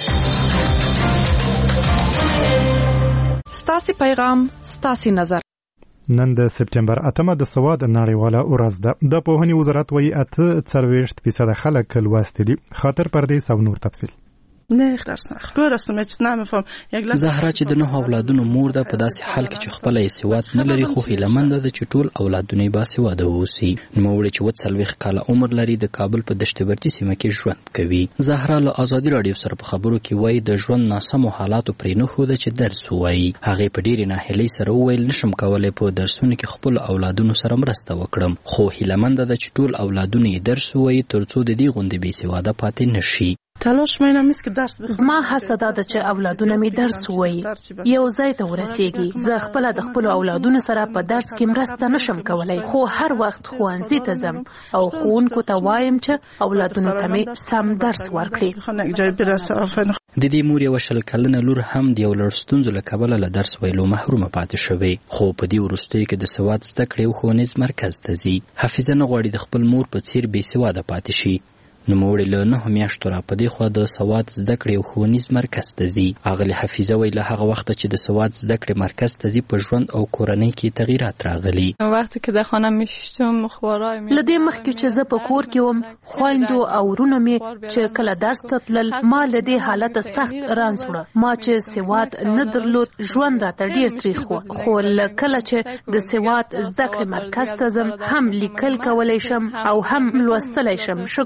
ستاسې پیغام ستاسې نظر. نن د سپټمبر اتمه د سواد نړیواله ورځ ده. د پوهنې وزارت وایي اته څلوېښت فیصده خلک لوستي دي. خاطر پردیس او نور تفصیل. نه درسنه ګوره سمه چې نه مفهم یګلا زهرا چې د نوو اولادونو مور ده په داسې حال کې چې خپل یې سواد نه لري، خو هیلمند ده چې ټول اولادونه یې باسواده واوسي. نوموړې چې اووه څلوېښت کاله عمر لري د کابل په دشت برچي سیمه کې ژوند کوي. زهرا له ازادي راډیو سره په خبرو کې وایي د ژوند ناسمو حالاتو پرې نه ښوده چې درس ووایي. هغې په ډېرې ناهیلۍ سره وویل نشم کولی په درسونو کې خپلو اولادونو سره مرسته وکړم، خو هیلمنده ده چې ټول اولادونه یې درس ووایي تر څو د دې غوندې بېسواده پاتې نه شي. تلاش مې نه مس کې درس بخ زما هڅه دا ده چې اولادونه مې درس ووایي، یو ځای ته ورسیږي. زه خپل د خپل اولادونو سره په درس کې مرسته نشم کولای، خو هر وخت ښوونځي ته ځم او ښوونکو ته وایم چې اولادونو ته مې سم درس ورکړي. د دې مور یوه شل کلنه لور هم د یو لړ ستونزو له کبله له درس ویلو محرومه پاتې شوې، خو په دې وروستیو کې د سواد زده کړې او ښوونیز مرکز ته ځي. حافظه نه غواړي د خپل مور په څیر بېسواده پاتې شي. نوموړې له نهو میاشتو را په دې خوا د سواد زده کړې او ښوونیز مرکز ته ځي. اغلې حفیظه وایي له هغه وخته چې د سواد زده کړې مرکز ته ځي په ژوند او کورنۍ کې تغییرات راغلي. وقتی که در خانه میشتم خوارای می له دې مخکې چې زه په کور کې وم، خویندو او ورونو مې چې کله درس ته تلل ما له دې حالته سخت رنځ وړه. ما چې سواد نه درلود ژوند راته ډېر تریخ و، خو کله چې د سواد زده کړې مرکز ته ځم هم لیکل کولی شم او هم لوستلی شم. شکر اوس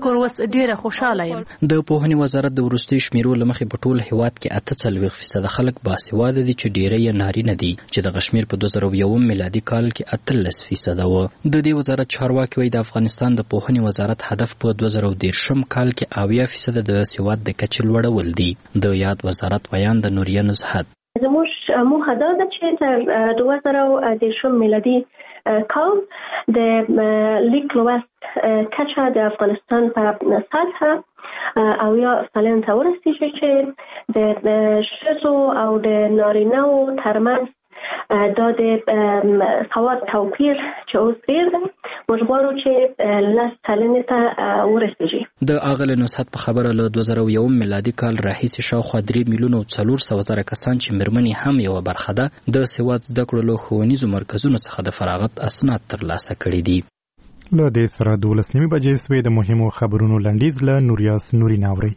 ډیره خوشاله یم. د پوهنې وزارت د وروستي شمیرو لمخې په ټول هیواد کې اته څلوېښت فیصده خلک باسواده دي چې ډیری یې نارینه دي چې دغه شمیر په دوه زره یو میلادي کال کې اتلس فیصده و. د دې وزارت چارواکي وایي د افغانستان د پوهنې وزارت هدف په دوه زره دېرشم کال کې اویا فیصده د سواد د کچې لوړول دي. د یاد وزارت بیان د نوریه نزهت زموږ موخه دا ده چې تر دوه زره دېرشم میلادي کال د لیک لوست کچه د افغانستان په سطح اویا سلنه ته ورسیږي چې د ښځو او د نارینه‌و ترمنځ دا د سواد توپیر چې اوس ډېر دی، موږ غواړو چې لس سلنې ته ورسیږي. د اغلې نصحت په خبره له دوه زره یو میلادي کال راهیسې شاوخوا درې میلیونه او څلور سوه زره کسان چې مېرمنې هم یوه برخه ده د سواد زده کړو له ښوونیزو مرکزونو څخه د فراغت اسناد ترلاسه کړي دي. له دې سره دولس نیمې بجې سوې. د مهمو خبرونو لنډیز له نوریاس نوري ناوري.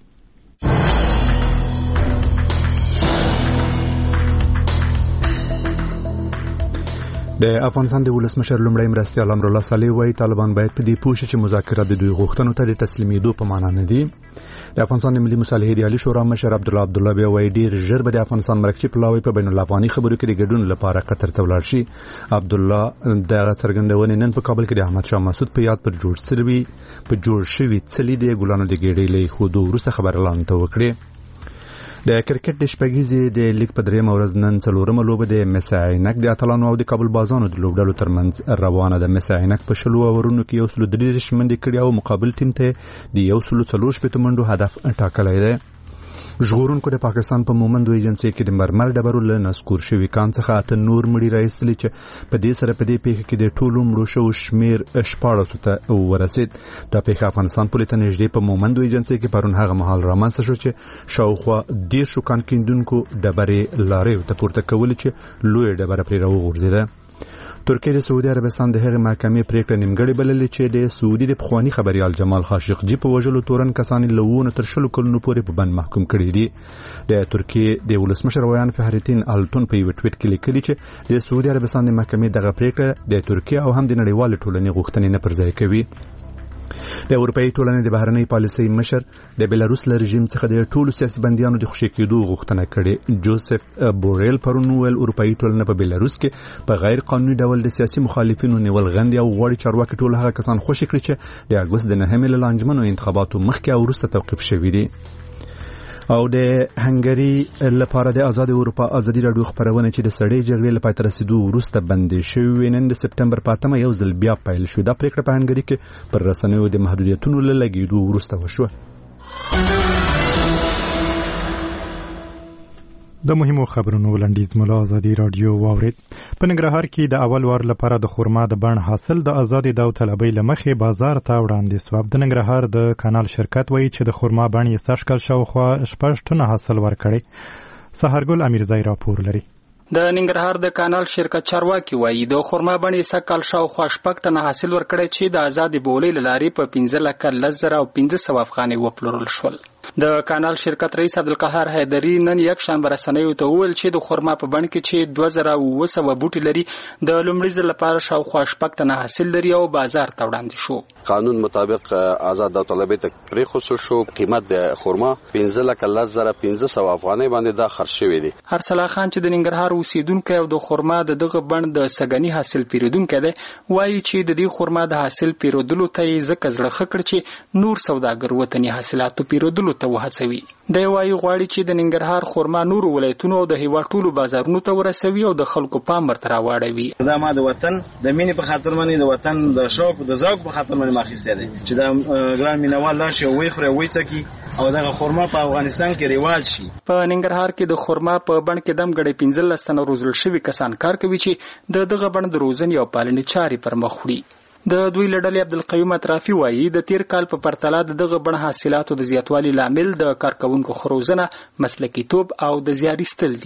د افغانستان د ولسمشر لومړی مرستیال امرالله صالح وایي طالبان باید په دې پوه شي چې مذاکرات د دوی غوښتنو ته د تسلیمېدو په معنا نه دي. د افغانستان د ملي مصالحې د عالي شورا مشر عبدالله عبدالله بیا وایي ډېر ژر به د افغانستان مرکزي پلاوی په بین الافغاني خبرو کې د ګډون لپاره قطر ته ولاړ شي. عبدالله دغه څرګندونې نن په کابل کې د احمد شاه مسعود په یاد پر جوړ شوي په جوړ شوي څلي د ګلانو د ګېډۍ له ایښودو وروسته خبر اعلان ته وکړې. د کرکټ د شپږیزې د لیګ په درېیمه ورځ نن څلورمه لوبه د مس عینک د اتلانو او د کابل بازانو د لوبډلو ترمنځ روانه ده. مس عینک په شلو اورونو کې یو سلو درې دېرش منډې کړې او مقابل ټیم ته د یو سلو څلور شپېتو منډو هدف ټاکلی دی. ژغورونکو د پاکستان په مومندو ایجنسي کې د مرمر ډبرو له نسکور شوي کان څخه اته نور مړي راایستلي چې په دې سره په دې پیښه کې د ټولو مړو شوو شمیر شپاړسو ته ورسېد. دا پیښه افغانستان پولې ته نږدې په مومندو ایجنسي کې پرون هغه مهال رامنځته شو چې شاوخوا دېرشو کان کیندونکو ډبرې لارې ته پورته کولې چې لویه ډبره پرې راوغورځېده. ترکیه د سعودي عربستان د هغې محکمې پریکړه نیمګړې بللې چې د سعودي د پخواني خبریال جمال خاشقجي په وژلو تورن کسان له اووه تر شلو کلونو پورې په بند محکوم کړي دي. د ترکیه د ولسمشر ویان فهرتین التون په یو ټویټ کې لیکلي چې د سعودي عربستان د محکمې دغه پریکړه د ترکیه او هم د نړیوالې ټولنې غوښتنې نه پرځای کوي. د اروپאי ټولنې د بهرنۍ پالیسۍ مشر د بیلاروس له رژیم څخه د ټولو سیاسي بندیانو د خوشي کېدو غوښتنه کړې. جوزف بوریل پرون ویل اروپאי ټولنه په بیلاروس کې په غیر قانوني ډول د سیاسي مخالفینو نیول غندي او غواړي چارواکي ټول هغه کسان خوشي کړي چې د اګوست د نهمې له لانجمنو انتخاباتو مخکې او وروسته توقیف شوي دي. او د هنګري لپاره د آزاد اروپا ازادي راډیو خبرونه چې د سړې جګړې لپاره تر رسیدو وروسته بندې شوې نن د سپټمبر په اتمه یو ځل بیا پیل شو. دا پریکړه په هنګري کې پر رسنیو د محدودیتونو له لګېدو وروسته وشوه. د مهمو خبرونو لنډیز مو له ازادي راډیو واورید. په ننګرهار کې د اول وار لپاره د خرما د بڼ حاصل د ازادي داوطلبۍ له مخې بازار ته وړاندې سو. د ننګرهار د کانال شرکت وایي چې د خرما بڼ یې سږ کال شاوخوا شپږ ټنه حاصل ورکړی. سحرګل امیرزی راپور لري. د ننګرهار د کانال شرکت چارواکي وایي د خرما بڼې سږ کال شاوخوا شپږ ټنه حاصل ورکړی چې د ازادي بولۍ له لارې په پنځه لکه لس زره او پنځه سوه افغانۍ وپلورل شول. د کانال شرکت رئیس عبدالقهار حیدري نن یک شنبه رسنیو ته وویل چې د خرما په بڼ کې چې دوه زره اووه سوه بوټي لري د لومړي ځل لپاره شاوخوا شپږ ټنه حاصل لري او بازار ته وړاندې شو. قانون مطابق آزاد داوطلبۍ ته پرېښودل شو. قیمت د خرما پنځه لکه لس زره پنځه سوه افغانۍ باندې دا خرڅ شوی دی. ارسلا خان چې د ننګرهار اوسیدونکی او د خرما د دغه بڼ د سګني حاصل پیرودونکی دی وایي چې د دې خرما د حاصل پیرودلو ته یې ځکه زړه ښه کړ چې نور سوداګر وطني حاصلاتو پیرودلو ته وهڅوي. دی وایي غواړي چې د ننګرهار خرما نورو ولایتونو او د هیواد ټولو بازارونو ته ورسوي او د خلکو پام ورته راواړوي. دا ما د وطن د مینې په خاطر باندې د وطن د شوق د ذوق په خاطر باندې ماخیسته دي چې دا ګران مینوال لا شي وي خوري وي څکی او دغه خرما په افغانستان کې ریواج شي. په ننګرهار کې د خرما په بڼ کې دم غړي پنځلس تنه روزل شوي کسان کار کوي چې د دغه بڼ د روزنې او پالنې چارې پر مخ وړي. د دوی لړلې عبدالقیوم اطرافي وایي د تیر کال په پرتله د دغه بڼ حاصلاتو د زیاتوالي لامل د کارکونکو خروزنه، مسلکیتوب او د زیار ایستل دي.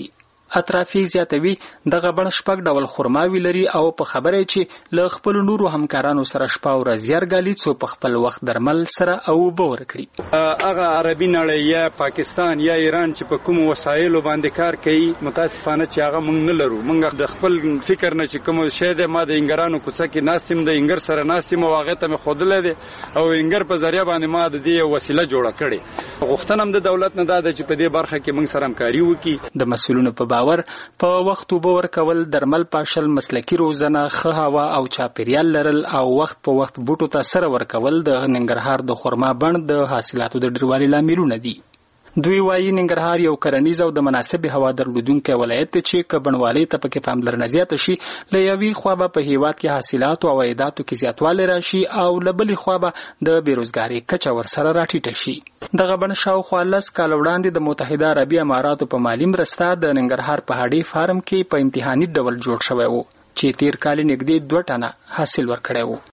اطرافي زیاتوي دغه بڼ شپږ ډول خرماوي لري او په خبره چې له خپل نورو همکارانو سره شپه او ورځ یارګالي څو په خپل وخت درمل سره او بور کړی. هغه عربي نړۍ یا پاکستان یا ایران چې په کوم وسایلو باندې کار کوي متاسفانه چې هغه موږ نه لرو. موږ د خپل فکر نه چې کوم شی د ما د انګرانو کوڅه کې ناستم د انګر سره ناستم او هغه ته مې خودلې دي او انګر په ذریعہ باندې ما د دې وسیله جوړه کړې. غوښتنه هم د دولت نه ده چې په دې برخه کې موږ سره همکاري وکړي. د مسؤلینو په باور په وخت وبور کول درمل پاشل مسلکی روزنه ښه هوا او چاپیریال لرل او وخت په وخت بوټو ته سره ورکول د ننګرهار د خرما بڼ د حاصلاتو د ډیروالي لاملونه دي. دوی وايي ننګرهار یو کرنیز او د مناسب هوا درلودونکی ولایت دی چې کبنوالي ته پکې پاملرنه زیاته شي. له یوې خوا به په هیواد کې حاصلات او عایداتو کې زیاتوالی راشي او له بلې خوا به د بیروزګارۍ کچه ورسره راټیټه شي. دغه بڼ شاوخوا لس کاله وړاندې د متحده عربي اماراتو په مالي مرسته د ننګرهار په هډې فارم کې په امتحاني ډول جوړ شوی و چې تیر کال نږدې دوه ټنه حاصل ورکړی و.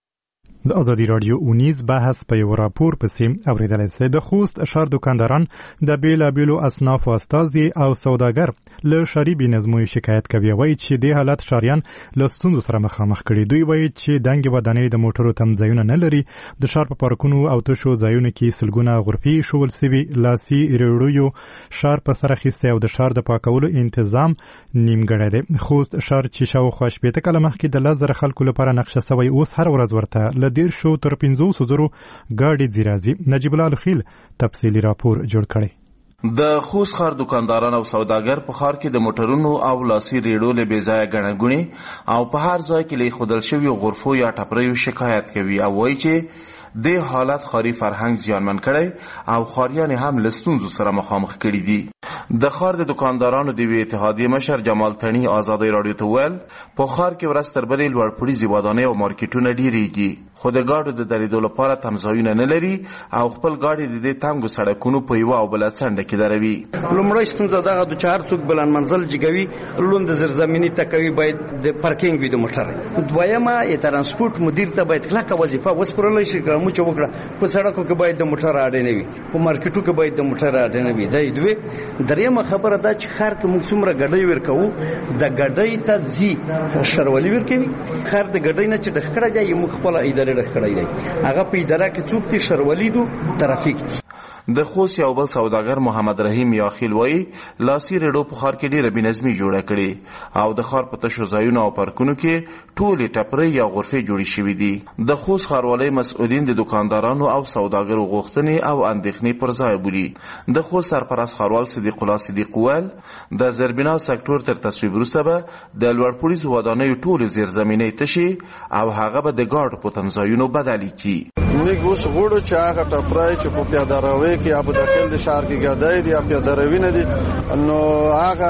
د ازادي رادیو اونیز بحث په یو راپور پسې اوریدلی سي. د خوست ښار دکانداران د بیلابیلو اصنافو استازي او سوداګر له ښاري بې نظمۍ شکایت کوي. وایي چې دې حالت ښاریان له ستونزو سره مخامخ کړي. دوی وایي چې دنګې ودانۍ د موټرو تم ځایونه نه لري. د ښار په پارکونو او تشو ځایونو کې سلګونه غرفې ایښول سوي. لاسي ریړیو ښار په سر اخیستی او د ښار د پاکولو انتظام نیمګړی دی. خوست ښار چې شاوخوا شپېته کاله مخکې د لس زره خلکو لپاره نقشه سوی اوس هر ورځ ورته له دیر شو تر پنځوسو زرو ګاډي ځي راځي. نجیب الله الخیل تفصیلي راپور جوړ کړی. د خوست ښار دکانداران او سوداګر په ښار کې د موټرونو او لاسي ریړو له بې ځایه ګڼه ګوڼې او په هر ځای کې له ایښودل شویو غرفو یا ټپریو شکایت کوي او وایي چې د حالت ښاري فرهنګ زیانمن کړی او ښاریان هم له ستونزو سره مخامخ کړي دي. د ښار د دکاندارانو د یوې اتحادیې مشر جمال تڼي ازادۍ راډیو ته وویل په ښار کې ورځ تر بلې لوړپوړیزې ودانۍ او مارکیټونه ډېرېږي خو د ګاډو د درېدو لپاره تمځایونه نه لري او خپل ګاډي د دې تنګو سړکونو په یوه او بله څنډه کې دروي. لومړی ستونزه دغه ده چې هر څوک بلند منزل جګوي لوند زیرزمیني تکوي باید د پارکینګ وي د موټر. دویمه د ترانسپورت مدیر ته باید کلکه وظیفه وسپارلی شي که موږ وکړه په سړکو کې باید د موټر اډې نه وي په مارکیټو کې باید د موټر اډې نه وي. دا یې دوی. درېیمه خبره ده چې ښار کې موږ څومره ګډۍ ورکوو د ګډۍ ته ځي شرولي ورکوي. ښار د ګډۍ نه چې ډخکړه دی موږ خپله ادارې ډخکړی دی هغه په اداره کې څوک دي شرولي دو ترافیک دي. د خوست یو بل سوداګر محمد رحیم یاخیل وایي لاسي ریډو په ښار کې ډېره بېنظمي جوړه کړې او د ښار په تشو ځایونو او پارکونو کې ټولې ټپرې یا غرفې جوړې شوي دي. د خوست ښاروالۍ مسؤلین د دکاندارانو او سوداګرو غوښتنې او اندېښنې پر ځای بولي. د خوست سرپرست ښاروال صدیق الله صدیق وویل د زیربنا سکتور تر تصویب وروسته به د لوړپوړیزو ودانیو ټولې زیرزمینۍ تشي او هغه به د ګاډو په تمځایونو بدلې کړي. موږ اوس غواړو چې هغه ټپرای چې په پیاده روي کې یا په داخل د ښار کې ګدای دي یا پیاده روي نه دي نو هغه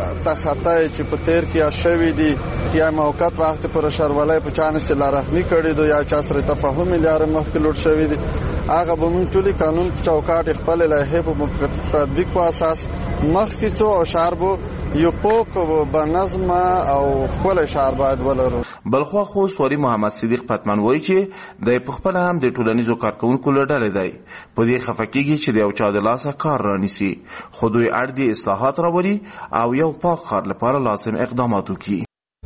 تخطای چې په تیر کې شوی دي یا موقت وخت پر ښاروالۍ په چانه سره رحمي کړی دو یا چا سره تفاهم لاره مخکې لوټ شوی دي هغه به موږ ټولي قانون په چوکاټ خپل لایحه په تطبیق په اساس مخکې څو اشعار بو یو پوک بنظم او خپل اشعار باید ولرو. بلخوا خوست ولی محمد صدیق پتمن وایي چې د پخپل هم د ټولنیزو کارکونکو له ډلې دی په دې خفه کېږي چې د یو چا د لاسه کار رانیسي خو دوی اړ دي اصلاحات راولي او یو پاک ښار لپاره لازم اقدامات وکړي.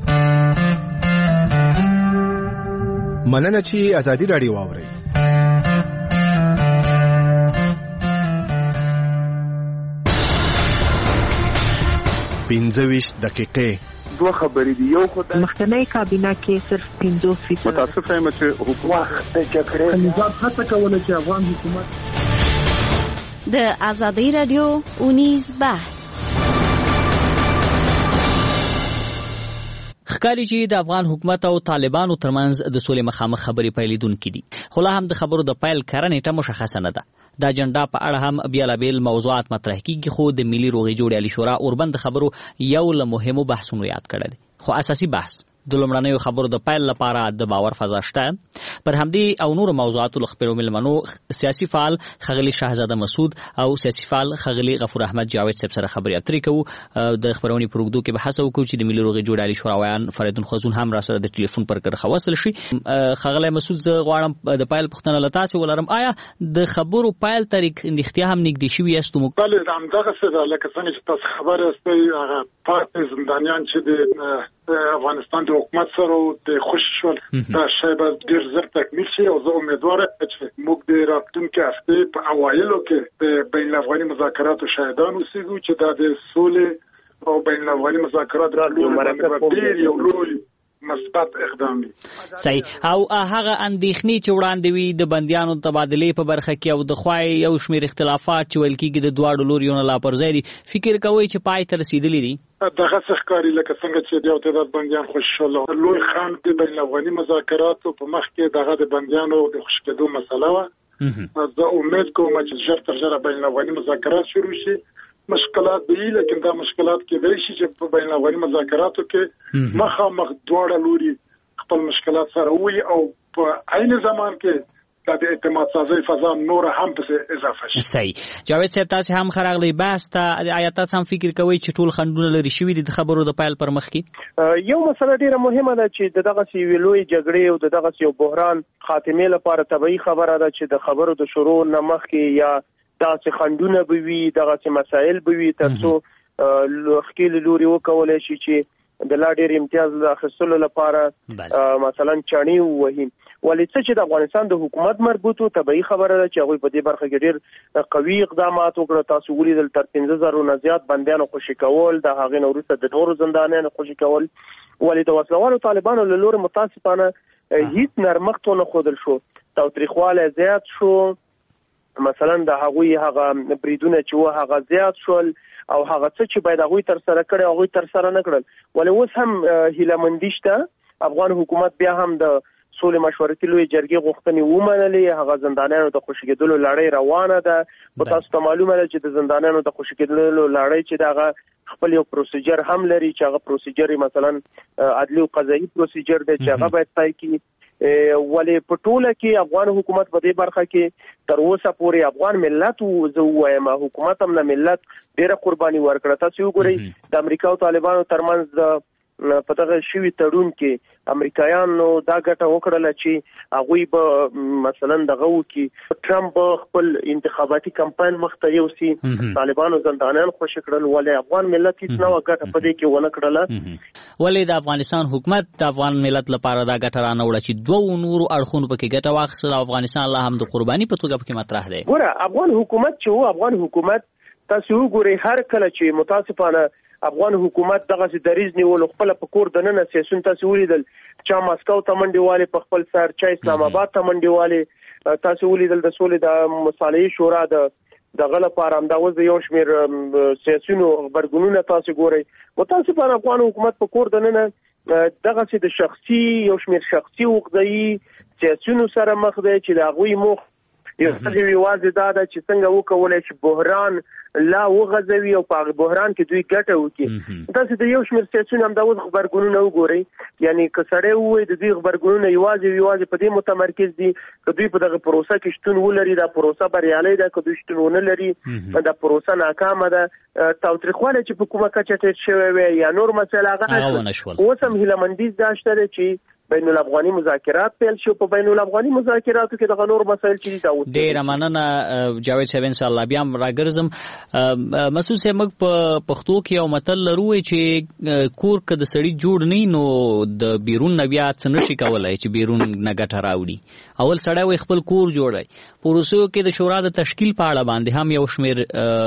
مننه چې ازادي راډیو واورئ. پنځه ویشت دقیقې دوه خبرې دي. یو خدای مخکنی کابینه کې صرف پنځوس فیصد متاسف یم چې حکومت د جګړې نظام هڅه کوله چې افغان حکومت د ازادي رادیو اونیز بحث ښکاري چې د افغان حکومت او طالبانو ترمنځ د سولې مخامخ خبرې پیلېدونکې دي خو لا هم د خبرو د پیل کره نیټه مشخصه نه ده. د اجنډا په اړه هم بیلابیل موضوعات مطرح کیږي خو د ملي روغې جوړې عالی شورا اوربند خبرو یو له مهمو بحثونو یاد کړی دی خو اساسي بحث د لومړنیو خبرو د پیل لپاره د باور فضا شته. پر همدې او نور موضوعاتو لخبرو ملمنو سیاسي فعال خغلی شاهزاده مسعود او سیاسي فعال خغلی غفور احمد جاوید صاحب سره خبرې اترې کوو. د خبرونې پروګدو کې به هڅه وکړو چې د ملي روغې جوړالي شوراویان فریدون خزون هم را سره د ټلیفون پر کړه خواصل شي. خغلی مسعود زه غواړم د پیل پوښتنه له تاسې ولرم، آیا د خبرو پیل تاریخ اندېښتیا هم نږدې شوي یاست؟ موږ بله همدغه څه ده لکه څنګه چې تاسو خبر یاستئ هغه پاتې زندانیان چې د افغانستان د حکومت سره د خوشي شول دا شی به ډېر زر تکمیل شي او زه امیدواره چې موږ د راتلونکي هفتې په اوایلو کې د بین الافغاني مذاکراتو شاهدان اوسېږو چې دا د سولې او بین الافغاني مذاکرات را لوړ ډېر یو لوی مثبت اقدام دی. صحیح. او هغه اندېښنې چې وړاندې وي د بندیانو تبادلې په برخه کې او د خوای یو شمېر اختلافات چې ویل کېږي د دواړو لوریو نه لا پر ځای دي، فکر کوئ چې پای ته رسېدلي دي؟ دغه څه ښکاري لکه څنګه چې د یو تعداد بندیان خوشي شول. لوی خنډ د بین الافغاني مذاکراتو په مخ کې دغه د بندیانو د خوشي کېدو مسله وه. زه امید کوم چې ژر تر ژره بین الافغاني مذاکرات شروع شي. مشکلات دی لیکن دا مشکلات کې دی چې په بین الافغاني مذاکراتو کې مخامخ دواړه لوري خپل مشکلات سره وي او په عین زمان کې د اعتماد سازي فضا نور هم په اضافه شي. صحیح. جاوید صاحب تاسو هم خراغلی بحث ته آیا تاسو هم فکر کوئ چې ټول خنډونه لري شوي دي د خبرو د پیل پر مخ کې؟ یو مسله ډیره مهمه ده چې دغه سی ویلوي جګړې او دغه سی بحران خاتمه لپاره طبيعي خبره ده چې د خبرو د شروع نه مخ کې یا داسې خندونه به وي دغه مسایل به وي ترڅو خپل لوري وکولای شي چې د لا ډېر امتیاز اخیستلو لپاره مثلا چانی وهي. ولې چې د افغانستان د حکومت مربوطو طبيعي خبره ده چې هغه په دې برخه کې ډېر قوي اقدامات وکړه. تاسو ولیدل تر پنځه زره نه زیات بندیانو خوشي کول، د هغې نه وروسته د نورو زندانیانو خوشي کول. ولې د وسلوالو طالبانو له لوري متاسفانه هیڅ نرمښت ونه ښودل شو، تاوتریخوالی زیات شو. مثلا د هغوی هغه بریدونه چې و هغه زیات شول او هغه څه چې باید هغوی تر سره کړي هغوی تر سره نه کړل. ولې اوس هم هیله شته افغان حکومت بیا هم د سولې مشورتي لوی جرګې غوښتنې ومنلې. هغه زندانیانو د خوشي کېدلو لړۍ روانه ده. په تاسو ته معلومه ده چې د زندانیانو د خوشي کېدلو لړۍ چې دغه خپل یو پروسیجر هم لري چې هغه پروسیجر مثلا عدلي او قضایي پروسیجر دی چې هغه باید طی کړي. ولې په ټوله کې افغان حکومت په دې برخه کې تر اوسه پورې افغان ملت او زه وایم حکومت هم نه ملت ډېره قرباني ورکړه. تاسو وګورئ د امریکا او طالبانو ترمنځ د په دغه شوي تړون کې امریکایانو دا ګټه وکړله چې هغوی به مثلا دغه وکړي ټرمپ خپل انتخاباتي کمپاین مخته یوسي، طالبانو زندانیان خوشي کړل. ولې افغان ملت هیڅ نه ګټه په دې کې ونه کړله؟ ولې د افغانستان حکومت د افغان ملت لپاره دا ګټه رانه وړه چې دوه نورو اړخونو پکې ګټه واخیستله او افغانستان لا هم د قرباني په توګه پکې مطرح دی؟ ګوره افغان حکومت چې و افغان حکومت تاسو وګورئ هر کله چې متاسفانه افغان حکومت دغه دریز نیول خپل په کور د نن سیاسون تاسو ولیدل چې ماسکو ته منډي والي په خپل سر چې اسلام آباد ته منډي والي تاسو ولیدل د سولې د مصالحې شورا د دغه لپاره هم دا وز یو شمیر سیاسيونو خبرګونونه تاسو ګورئ. متاسفانه افغان حکومت په کور د نن دغه چې د شخصي یو شمیر شخصي وقځي سیاسيونو سره مخ دی چې دا غوي مخ یو څه ویوازې دا ده چې څنګه وکولای شي بحران لا وغځوي او په بحران کې دوی ګټه وکړي. تاسو د یو شمیر سیاسيونو هم دا وز خبرګونونه وګورئ، یعنی که سړی ووایي د دوی خبرګونونه یوازې یوازې په دې متمرکز دي که دوی په دغه پروسه کې شتون ولري دا پروسه بریالۍ ده، که دوی شتون ونه لري دا پروسه ناکامه ده. تاوتریخوالی چې په کومه کچه ټیټ شوی وي یا نور مسایل هغه اوس هم هیلهمندي دا شته چې بین الافغاني مذاکرات پیل شو. په بین الافغاني مذاکراتو کې دغه نور مسایل چې دا اوس ډېره مننه جاوید صاحب. ان شاء الله بیا هم راګرځم. مسعود صاحب موږ په پښتو کې یو متل لرو چې کور که د سړي جوړ نه نو د بیرون نه بیا څه نشي کولای چې بیرون نه ګټه راوړي. اول سړی وایي خپل کور جوړوي. پروسو کې د شورا د تشکیل په اړه باندې هم یو شمیر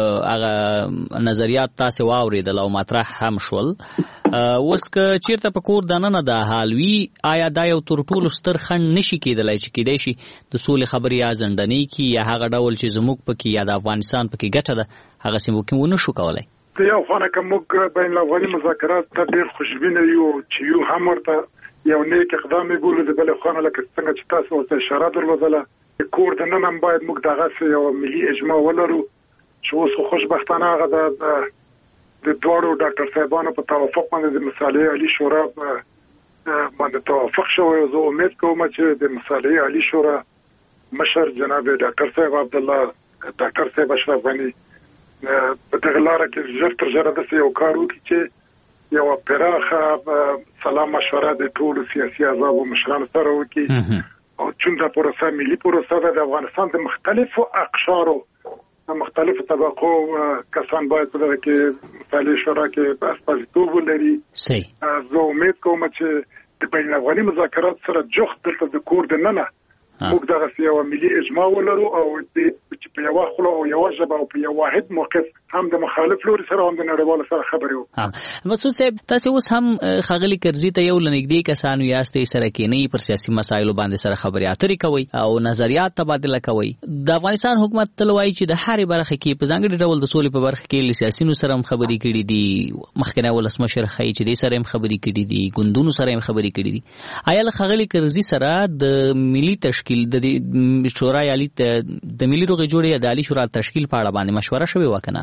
هغه نظریات تاسو واورېدل او مطرح هم شول. اوس که چیرته په کور دننه د حال وي آیا دا یو تر ټولو ستر خنډ نشي کېدلی چې کېدای شي د سولې خبرې یا ځنډنۍ کي یا هغه ډول چې زموږ پکې یا د افغانستان پکې ګټه ده هغه سیمو کې ونه شو کولی؟ د یو خانه که موږ بین الافغاني مذاکرات ته ډېر خوشبینه یو چې یو هم ورته یو نیک اقدام یې ګورو. د بلې خانه لکه څنګه چې تاسو ورته اشاره درلودله کور دننه هم باید موږ دغسې یو ملي اجماع ولرو چې اوس خو خوشبختانه هغه د د دواړو ډاکټر صاحبانو په توافق باندې د مصالحې عالي شورا باندې توافق شوی. زه امید کوم چې د مصالحې عالی شورا مشر جناب ډاکټر صاحب عبد الله ډاکټر صاحب اشرف غنی په دغه لاره کې ژر تر ژره داسې یو کار وکړي چې یوه پراخه سلا مشوره د ټولو سیاسي احزابو مشرانو سره وکړي او چون دا پروسه ملي پروسه ده. د افغانستان د مختلفو اقشارو د مختلفو طبقو کسان باید په دغه کې مصالحې شورا کې استازیتوب ولري. زه امید کوم چې د بین الافغاني مذاکرات سره جوخت دلته د کور دننه موږ دغه یو ملي اجماع ولرو او چې په یو خلو او یو ژبه او په یو واحد موقف هم د مخالف لوري سره هم د نړیوالو سره خبرې وکړو. مسعود صاحب تاسو اوس هم خاغلی کرزي ته یو لنګدي کسانو یاستې سره کې نه پر سیاسي مسایلو باندې سره خبرې اترې کوي او نظریات تبادله کوي. د افغانستان حکومت تل وایي چې د هرې برخه کې په ځانګړي ډول د سولې په برخه کې سیاسيونو سره هم خبرې کړي دي. مخکنه ولسمشر خای چې د سره هم خبرې کړي دي، ګوندونو سره هم خبرې کړي دي. آیا له خاغلی کرزي سره د ملي تشکیل د شورا عالی د ملي روغې جوړې د عالی شورا تشکیل په اړه باندې مشوره شوې وکنه؟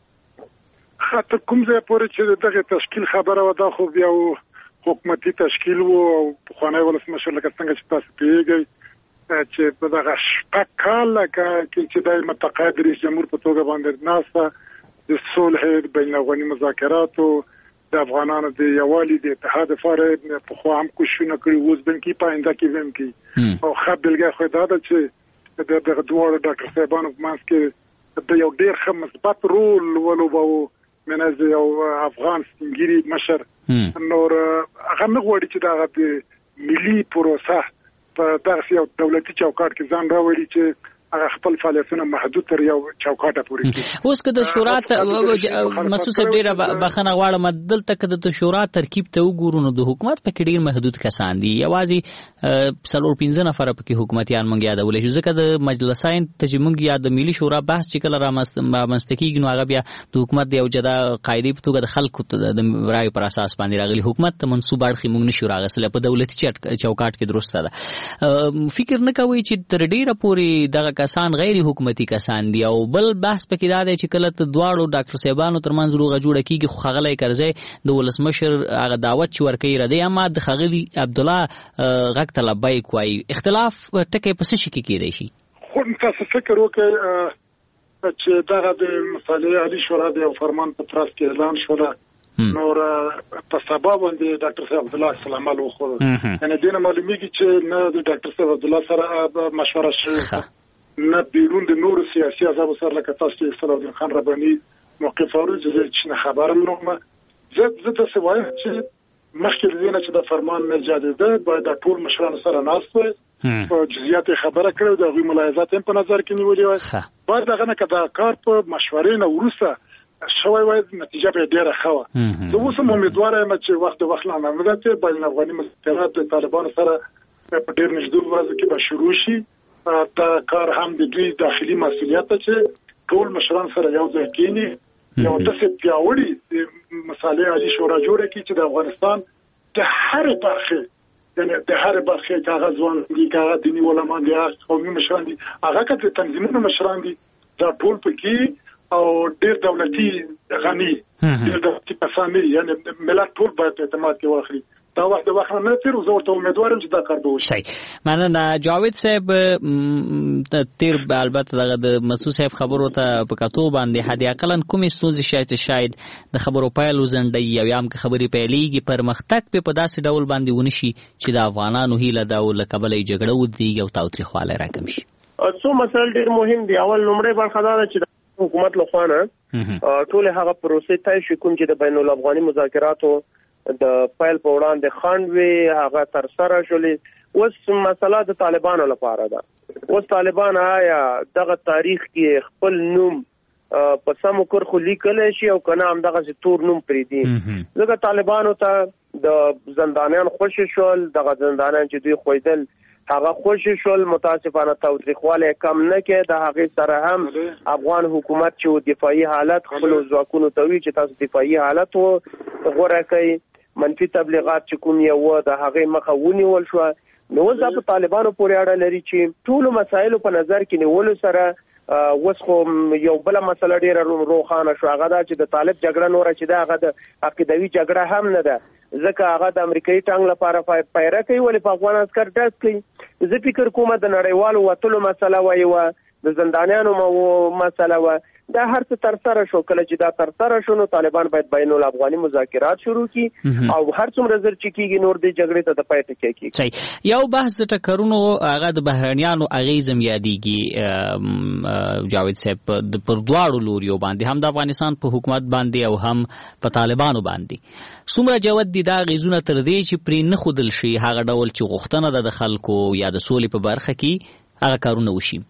خاطر کوم ځای پورې چې دغه تشکیل خبره و دا خو بیا حکومتي تشکیل وو او خوانای ولسمشر لکه څنګه چې تاسو پیږئ چې په دغه شپږ کاله کې چې د متقاعد رئیس جمهور په توګه باندې ناسته د صلح بین الافغاني مذاکراتو د افغانانو د یووالي د اتحاد لپاره په خو هم کوششونه کړي اوس بنکي پاینده کې ویم کې او خپ بلګه خو دا ده چې د دغه دوه ډاکټر صاحبانو په منځ کې د یو ډیر ښه مثبت رول ولوباوه منځ یو افغان سپینګری مشر نور هغه نه غواړي چې دا د ملي پروسه په دغه یو دولتي چوکاټ کې ځان راوړي چې هغه خپل فعالیتونه محدود تر یو چوکاټه پورې کړي. اوس که د شورا مسعود صاحب ډیره بخښنه غواړم دلته که د شورا ترکیب ته وګورو نو د حکومت پکې ډیر محدود کسان دي. یوازې څلور پنځه نفره پکې حکومتیان مونږ یادولی شو ځکه د مجلسین ته چې مونږ یا د ملي شورا بحث چې کله رامنځته کېږي نو هغه بیا د حکومت د یو جدا قاعدې په توګه د خلکو ته د رایو پر اساس باندې راغلي. حکومت ته منسوب اړخې مونږ نشو راغستلی په دولتي چوکاټ کې درسته ده. فکر نه کوئ چې تر ډیره پورې دغه کسان غیر حکومتي کسان دي؟ او بل بحث پکې دا دی چې کله ته دواړو ډاکټر صاحبانو ترمنځ روغه جوړه کیږي خو خغلی کرزی د ولسمشر هغه دعوت چې ورکوي ردی اما د خغلی عبدالله غږ ته لبیک وایي. اختلاف ټکی په څه شي کې کیدی شي؟ خو تاسو فکر وکړئ چې دغه د مصالحې عالی شورا د یو فرمان په ترڅ کې اعلان شوله نور په سبا باندې ډاکټر صاحب عبدالله سلام علیکم خو یعنی دینه معلومیږي چې نه د ډاکټر صاحب عبدالله سره مشوره شوه نه بیرون د نور سیاسي احزاب سره لکه تاسو چې صلاح الدین خان رباني موقف اوري چې خبره نومه زه زه تاسو وایم چې مخکې دینه چې د فرمان نه جادیده باید د ټول مشران سره ناسته او جزئیات خبره کړو د غوی ملاحظات هم په نظر کې نیولې وای. باید دغه نه کدا کار په مشورې نه ورسره شوی وای نتیجه به ډیره ښه. زه اوس هم امیدوار یم چې وخت وخت نه نامده بین افغاني مذاکرات د طالبانو سره په ډیر نږدې ورځ کې به شروع شي. دا کار هم د دوی داخلي مسؤلیت ده چې ټول مشران سره یو ځای کېني یو داسې پیاوړي مصالحې عالی شورا جوړه کړي چې د افغانستان د هرې برخې یعنې د هرې برخې که هغه ځوان دي که هغه دیني علما دي هغه قومي مشران دي هغه که د تنظیمونو مشران دي دا ټول پکې او ډېر دولتي غني ډېر دولتي کسان دي یعنې ملت ټول باید اعتماد کې واخلي. دا وخت د وخت نه تیر زه ورته امیدوارم چې دا کار به وشي. صحیح مننه. جاوید صاحب تیر البته دغه د مسعود صاحب خبرو ته په کتو باندې حد اقل کومې ستونزې شاید شاید د خبرو پیل وزنډي یا هم که خبرې پیلېږي پرمختګ په داسې ډول باندې ونشي چې د افغانانو هیله دا ول کبلې جګړه ودیږي او تاوتریخواله راکم شي. څو مسایل ډېر مهم دي. اول لومړی برخه دا ده چې حکومت له خوا نه ټول هغه پروسې طی شي کوم چې د بین الافغاني مذاکراتو د پیل په وړاندې خنډ وي هغه تر سره شولې. اوس مسله د طالبانو لپاره ده. اوس طالبان آیا دغه تاریخ کې خپل نوم په سمو کرخو لیکلی شي او کنه هم دغه تور نوم پرېږدي؟ ځکه طالبانو ته د زندانیان خوشي شول دغه زندانیان چې دوی خویدل هغه خوشي شول متاسفانه تاوتریخواله کم نه کې د هغې سره هم افغان حکومت چې دفاعي حالت خپل ځواکونو ته وي چې تاسو دفاعي حالت غوره کوي منفي تبلیغات چې کوم یو د هغې مخه ونیول شو. نو دا په طالبانو پورې اړه لري چې ټول مسایلو په نظر کې نیولو سره وس خو یو بل مسله ډیره روښانه شو، هغه دا چې د طالب جګړه نور چې دا هغه د عقیدوي جګړه هم نه ده، ځکه هغه د امریکایي ټانګ لپاره پیره کوي ولې په افغان عسکر ډز کوي. زه فکر کوم د نړیوالو وتلو مسله وایي و د زندانیانو مسله و، دا هر څه تر سره شو. کله چې دا تر سره شو نو طالبان باید بین الافغاني مذاکرات شروع کړي او هر څومره زر چې کیږي نور د جګړې ته د پای ټکی کیږي. صحیح. یو بحث د ټکرونو هغه د بهرنیانو اغیزم یادېږي جاوید صاحب پر دواړو لوریو باندې، هم د افغانستان په حکومت باندې او هم په طالبانو باندې. څومره جوت دي دا اغیزونه تر دې چې پرې نه ښودل شي هغه ډول چې غوښتنه ده د خلکو یا د سولې په برخه کې هغه کارونه وشي؟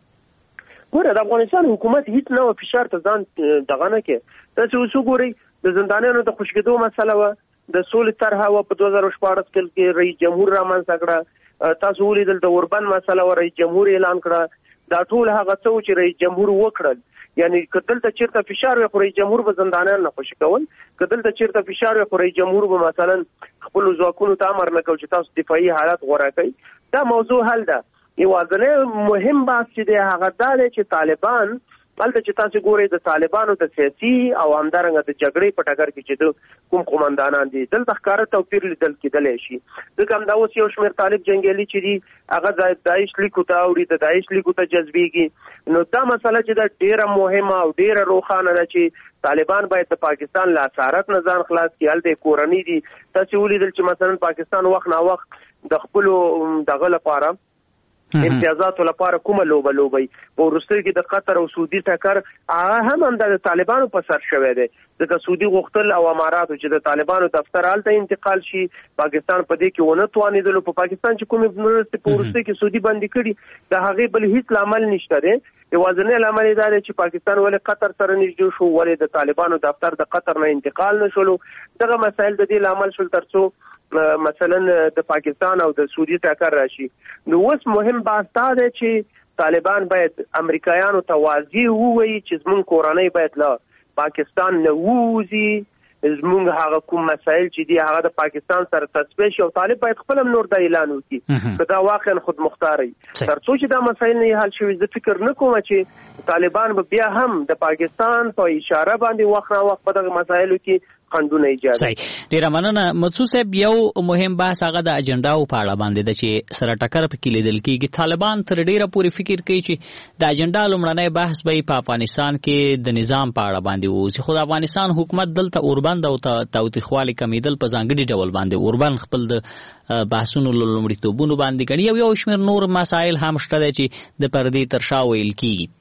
ګوره د افغانستان حکومت هیڅ نه فشار ته ځان دغه نه کې. تاسو اوس وګورئ د زندانیانو د خوشکېدو مسله وه، د سولې طرحه وه په دوه زره شپاړس کال کې رئیس جمهور رامنځته کړه. تاسو ولیدل د اوربند مسله وه رئیس جمهور اعلان کړه. دا ټول هغه څه چې رئیس جمهور وکړل، یعنی که دلته چیرته فشار وي خو رئیس جمهور به زندانیان نه خوشي کول، که دلته چیرته فشار وي خو رئیس جمهور به مثلا خپلو ځواکونو ته امر نه کول چې تاسو دفاعي حالت غوره کړئ. دا موضوع حل ده. یوازینی مهم بحث چې دی هغه دا دی چې طالبان هلته چې تاسو ګورئ د طالبانو د سیاسي او همدارنګه د جګړې په ټګر کې چې د کوم قومندانان دي دلته ښکاره توپیر لیدل کېدلی شي. ځکه همدا اوس یو شمېر طالب جنګیالي چې دي هغه داعش لیکو ته اوري، د داعش لیکو ته جذبېږي. نو دا مسله چې دا ډېره مهمه او ډېره روښانه ده چې طالبان باید د پاکستان له اسارت نه ځان خلاص کړي. هلته کورنۍ دي، تاسو ولیدل چې مثلا پاکستان وخت نا وخت د خپلو دغه لپاره امتیازاتو لپاره کومه لوبه لوبي په وروستیو کې د قطر او سعودي ټکر هغه هم هم د طالبانو په سر شوی دی، ځکه سعودي غوښتل او اماراتو چې د طالبانو دفتر هلته انتقال شي، پاکستان په دې کې ونه توانېدلو. په پاکستان چې کومې مرستې په وروستیو کې سعودي بندي کړي د هغې بل هیڅ لامل نشته دی. یوازینی لامل یې دا دی چې پاکستان ولې قطر سره نږدې شو، ولې د طالبانو دفتر د قطر نه انتقال نه شولو. دغه مسایل د دې لامل شول تر څو مثلا د پاکستان او د سعودي ټکر راشي. نو اوس مهم بحث دا دی چې طالبان باید امریکایانو ته واضح ووایي چې زموږ کورنۍ باید له پاکستان نه ووځي، زموږ هغه کوم مسایل چې دي هغه د پاکستان سره تصفیه شي او طالب باید خپل هم نور دا اعلان وکړي که دا واقعا خودمختار وي. تر څو چې دا مسایل نه حل شوي زه فکر نه کوم چې طالبان به بیا هم د پاکستان په اشاره باندې وخت نه وخت په دغه مسایلو کې خندونه ایجاد. صحیح. ډیره مننه مسعود صاحب. یو مهم بحث هغه د اجنډاو په اړه باندې ده چې سره ټکر پکې لیدل کېږي. طالبان تر ډیره پورې فکر کوي چې د اجنډا لومړنی بحث به په افغانستان کې د نظام په اړه باندې ووسي، خو د افغانستان حکومت دلته اوربند او تاوتریخوالي کمیدل په ځانګړي ډول باندې اوربند خپل د بحثونو لومړیتوبونو باندې ګڼي. یو یو شمېر نور مسایل هم شته دی چې د پردې تر شا ویل کېږي.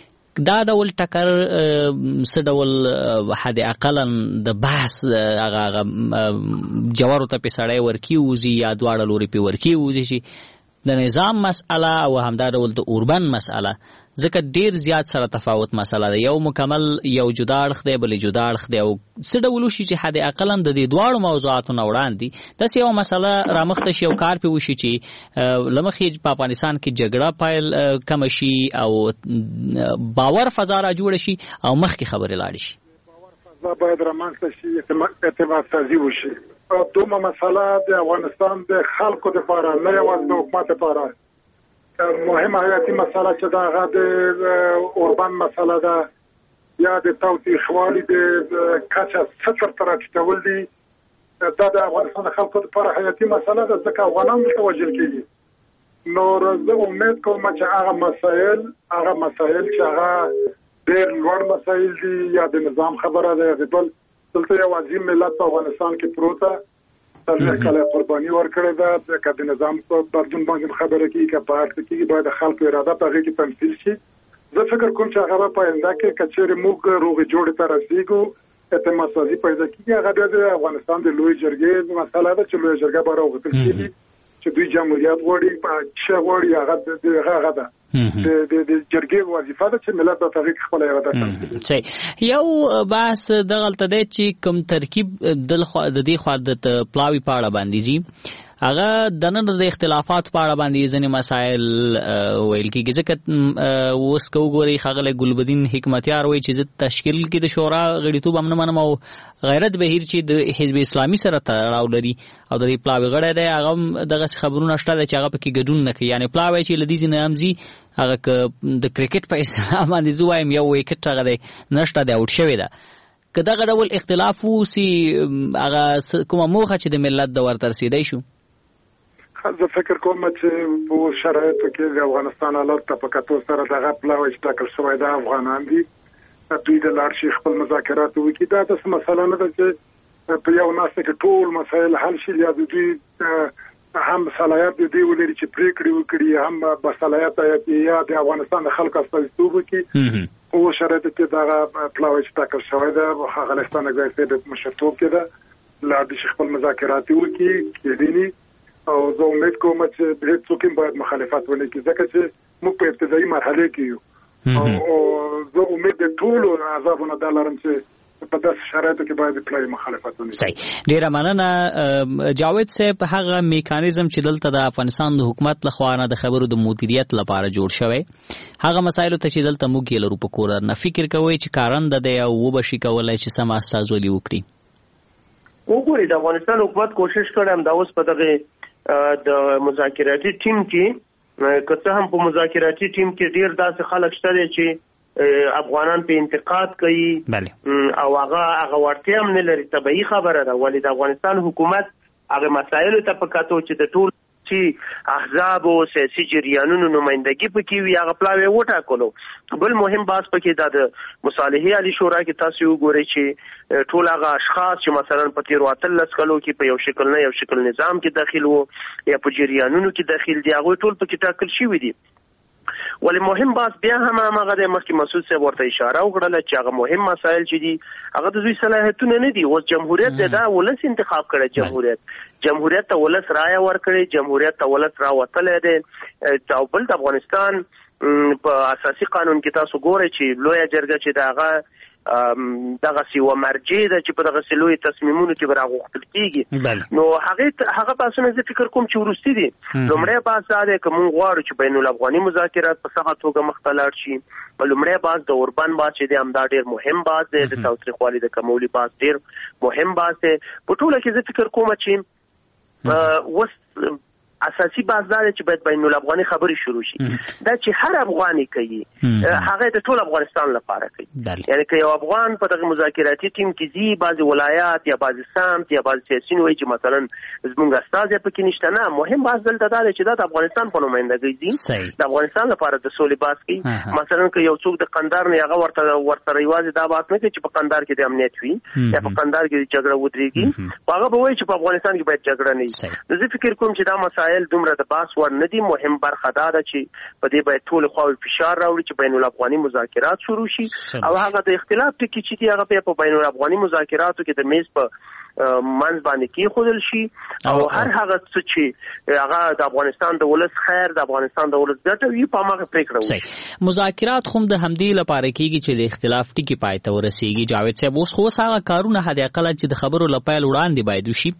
دا ډول ټکر څه ډول حد اقلا د بحث هغه جوارو ته په سړی ورکیوزي یا دواړه لوري په ورکیوزي چې د نظام مسأله او همدا ډول د اوربند مسأله، ځکه ډیر زیات سره تفاوت مسله ده. یو مکمل یو جدا اړخ دی بل جدا اړخ دی او څه ډول وشي چې حد اقلا د دې دواړو موضوعاتو نه وړاندې داسې یو مسله رامخته شي او کار پې وشي چې له مخې په افغانستان کې جګړه پایل کمه شي او باور فضا را جوړه شي او مخکې خبرې لاړې شي. فضا باید رامنځته شي، اعتماد سازي وشي. دومره مسله د افغانستان د خلکو دپاره نه یوازې د حکومت دپاره مهمه حیاتي مسله چې دا هغه د اوربند مسله ده یا د تاوتریخوالي د کچه صفر ته راټیټول دي. دا د افغانستان د خلکو لپاره حیاتي مسله ده ځکه افغانان ورته وژل کېږي. نو زه امید کوم چې هغه مسایل هغه مسایل چې هغه ډېر لوړ مسایل دي یا د نظام خبره ده یا د بل دلته یو عظیم ملت په افغانستان کې پروت ده، څلوېښت کاله قرباني ورکړې ده. که د نظام په بدلون باندې خبره کېږي که په هر څه کېږي باید د خلکو اراده په هغې کې تمثیل شي. زه فکر کوم چې هغه به په آینده کې که چېرې موږ روغې جوړې ته رسېږو اعتماد سازي پیدا کېږي. هغه بیا د افغانستان د لویې جرګې مسله ده چې لویه جرګه به راوغوښتل کېږي چې دوی جمهوریت غواړي څه غواړي هغه هغه ده د جرګې وظیفه ده چې ملت په هغې کې خپله اراده تمثیل. صحیح. یو بحث دغلته دی چې کوم ترکیب د دې خوا د پلاوي په اړه باندې ځي هغه د نن د اختلافات په اړه باندې ځینې مسایل ویل کېږي ځکه اوس که وګورئ ښاغلی ګلبدین حکمتیار وایي چې زه تشکیل کې د شورا غړیتوب هم نه منم او غیرت بهیر چې د حزب اسلامي سره تړاو لري او د دې پلاوي غړی دی هغه هم دغسې خبرونه شته دی چې هغه پکې ګډون نه کوي یعنې پلا وایي چې له دې ځینې هم ځي هغه که د کرکټ په اصطلاح باندې زه وایم یو ویکټ هغه دی نشته دی اوټ شوی ده که دغه ډول اختلاف وسي هغه کومه موخه چې د ملت د ورته رسېدی شو زه فکر کوم چې په شرایطو کې د افغانستان حالات ته په کتو سره دغه پلاوی چې ټاکل شوی ده افغانان دي دوی د لاړ شي خپل مذاکرات وکړي دا داسې مسله نه ده چې په یو ناسته کې ټول مسایل حل شي یا د دوی هم صلاحیت دی ولري چې پریکړې وکړي هم بصلاحیت یا د افغانستان د خلکو استازیتوب وکړي او شرایط کې دغه پلاوی چې ټاکل شوی ده افغانستان د مشرتوب کې ده لا د خپل مذاکرات وکړي کېدلی او زه امید کوم چې د هیڅ هم باید مخالفت ونه کړي ځکه چې موږ په ابتدایي مرحله کې یو او زه امید د ټولو اعضابو نه لرم چې په داسې شرایطو کې باید پلای مخالفت ونه صحیح ډیره مننه جاوید صاحب هغه میکانیزم چې دلته د افغانستان د حکومت لخوا نه د خبرو د مدیریت لپاره جوړ شوی هغه مسایلو ته چې دلته موږ یې لرو په کور نه فکر کوئ چې کارنده دی او وبشي کولای چې سم استازولي وکړي وګورئ د افغانستان حکومت کوشش کړی هم دا اوس په دغه د مذاکراتي ټیم کې که څه هم په مذاکراتي ټیم کې ډیر داسې خلک شته دي چې افغانان په انتقاد کوي او هغه هغه ورته هم نه لري طبيعي خبره ده ولې د افغانستان حکومت هغه مسایل ته په کتو چې د ټول چې احزاب او سیاسي جریانونو نمائندګي پکې وي هغه پلاوی وټاکلو بل مهم باس پکې د مصالحې علی شورا کې تاسو وګورئ چې ټول هغه اشخاص چې مثلا په تیر واتلس کلو کې په یو شکل نه یو شکل نظام کې داخل وو یا په جریانونو کې داخل دي هغه ټول پکې ټاکل شوی دي ولې مهم باس بیا هم هغه د مخکې مسعود صاحب ورته اشاره وکړه چې هغه مهم مسایل چې دي هغه د دوی صلاحیتونه نه دي اوس جمهوریت دا ولس انتخاب کړي جمهوریت جمهوریت ته ولس رائے ورکړي جمهوریت ته ولس راوتلې ده او بل د افغانستان په اساسي قانون کې تاسو ګورئ چې لویه جرګه چې دغه دغه سی و مرجع ده چې په دغه سلوي تصمیمونو کې براغوختل کیږي نو هغه هغه پاسونه زه فکر کوم چې ورستی دي لومړی باز دا کوم غواړو چې بین الافغاني مذاکرات په سخت توګه مختلط شي لومړی باز د اوربان باز چې د امدا ډیر مهم باز دی د تاوتریخوالي د کمولي باز ډیر مهم باز دی په ټوله کې زه فکر کوم چې وس اساسي باز دا چې باید بین الافغاني خبري شروع شي دا چې هر افغاني کوي هغه د ټول افغانستان لپاره کوي یعنی که یو افغان په دغه مذاکراتي ټیم کې زی بعضي ولایات یا بعضي سمت یا بعضي سیاسي وایي چې مثلا زموږ استاد پکې نشته نه مهم باز دلته دا چې دا د افغانستان په نمائندګۍ دي د افغانستان لپاره د سولې باز کوي مثلا که یو څوک د قندهار نه هغه ورته ورته ریواز دا بات نه کوي چې په قندهار کې د امنیت وي یا په قندهار کې جګړه ودرېږي هغه به وایي چې په افغانستان کې باید جګړه نه وي زه فکر کوم چې دا مسایل دومره د باس ور نه دي مهم برخه دا ده چې په دې باید ټول خواوې فشار راوړي چې بین الافغاني مذاکرات شروع شي او هغه د اختلاف ټکي چې دی هغه په بین الافغاني مذاکراتو کې د میز په منځ باندې کې خودل شي او هر هغه څه چې هغه د افغانستان د ولس خیر د افغانستان د ولس ګټه وي په هغه پریکړه وشي مذاکرات خو د همدې لپاره کېږي چې د اختلاف ټکي پای ته ورسیږي جاوید صاحب اوس خو هغه کارونه حد اقل چې د خبرو لپاره وړاندې باید وشي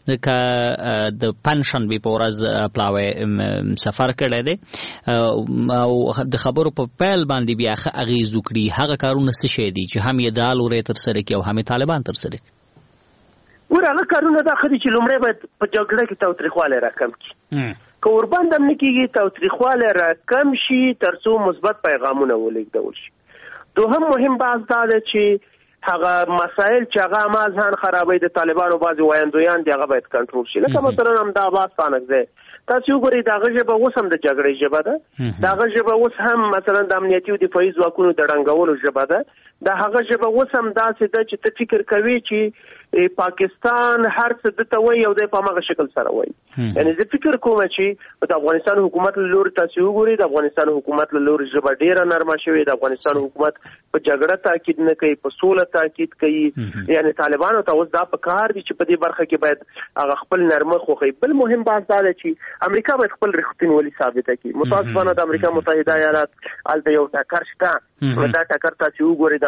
ځکه د پنشن به په ورځ پلاوی سفر کړی دی او د خبرو په پیل باندې بیا اغیز وکړي هغه کارونه څه شي دي چې هم یې دال ورې تر سره کوي او هم طالبان تر سره ورغه کارونه دا خدي چې لومړی باید په جګړه کې تاوتریخواله راکم کړي که ورباندې هم نه کېږي تاوتریخواله راکم شي تر څو مثبت پیغامونه ولېږدول شي دوهم مهم بحث دا ده چې هغه مسایل چې هغه مازهان خرابوي د طالبانو بعضې وایندویان دي هغه باید کنټرول شي لکه مثلا همدا عباس خانک دی تاسو وګورئ دغه ژبه اوس هم د جګړې ژبه ده دغه ژبه اوس هم مثلا د امنیتي او دفاعي ځواکونو د ړنګولو ژبه ده د هغه ژبه اوس هم داسې ده چې ته فکر کوي چې پاکستان هر څه دته وایي او د په هغه شکل سره وایي یعنی زه فکر کوم چې د افغانستان حکومت له لوري تاسو وګورئ د افغانستان حکومت له لوري ژبه ډیره نرمه شوې د افغانستان حکومت په جګړه تاکید نه کوي په سوله تاکید کوي یعنی طالبانو ته اوس دا په کار دي چې په دې برخه کې باید هغه خپل نرمه خوخي بل مهم بحث دا دی چې امریکا باید خپل رښتینولي ثابته کړي متاسفانه د امریکا متحده ایالات الته یو ټکر شته دا ټکر تاسو وګورئ د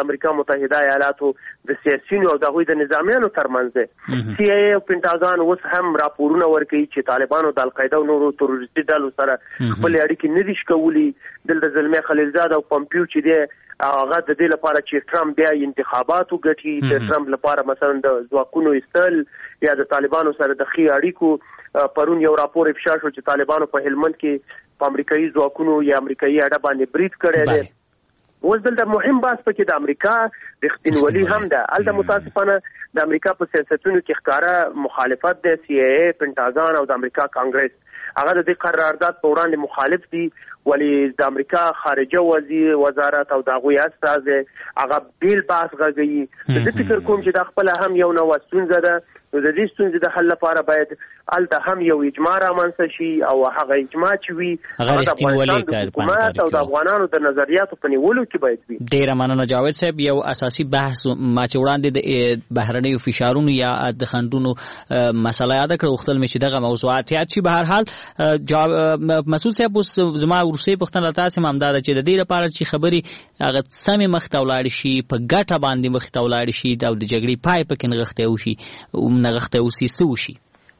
د امریکا متحده ایالاتو د سیاسيونو او د غوي د نظامیانو ترمنځ دی. سی ای ای او پینټاګان اوس هم راپورونه ورکوي چې طالبانو د القاعده او نورو تروریستي ډلو سره خپل اړیکې نه دي شکولي. دلته زلمي خلیلزاد او پمپیو چې دی هغه د دې لپاره چې ټرمپ بیا انتخابات وګټي، د ټرمپ لپاره مثلا د ځواکونو ایستل یا د طالبانو سره د خي اړیکو. پرون یو راپور افشا شو چې طالبانو په هلمند کې په امریکایي ځواکونو یا امریکایي اډه باندې برید کړی دی. اوس دلته مهم بحث پکې د امریکا رښتینولي هم ده. البته متاسفانه د امریکا په سیاستونو کې ښکارا مخالفت د سی ای ای، پینټاګان او د امریکا کانګرس هغه د دې قرارداد په وړاندې مخالف دي، ولی د امریکا خارجه وزیر وزارت او د غوی استاذ هغه بیل باس غږی. د فکر کوم چې د خپل هم یو نو ستونزه ده، نو د دې ستونزې د حل لپاره باید الته هم یو اجماع رامنځته شي او هغه اجماع چې وي هغه رښتینولي کار او د افغانانو د نظریاتو په نیولو کې باید وي. ډیره مننه جاوید صاحب. یو اساسي بحث ما چې وړاندې د بهرنیو فشارونو یا د خندونو مسله یاد کړو وختل مې چې دغه موضوعات یاد شي. به هر حال مسعود صاحب اوس زما ورسې پښتنه تاسو هم امداد چې د دې لپاره چې خبري هغه سمې مخته ولاړ شي، په ګټه باندې مخته ولاړ شي او د جګړې پای پکې نغښته وشي او نغښته وسی سو شي.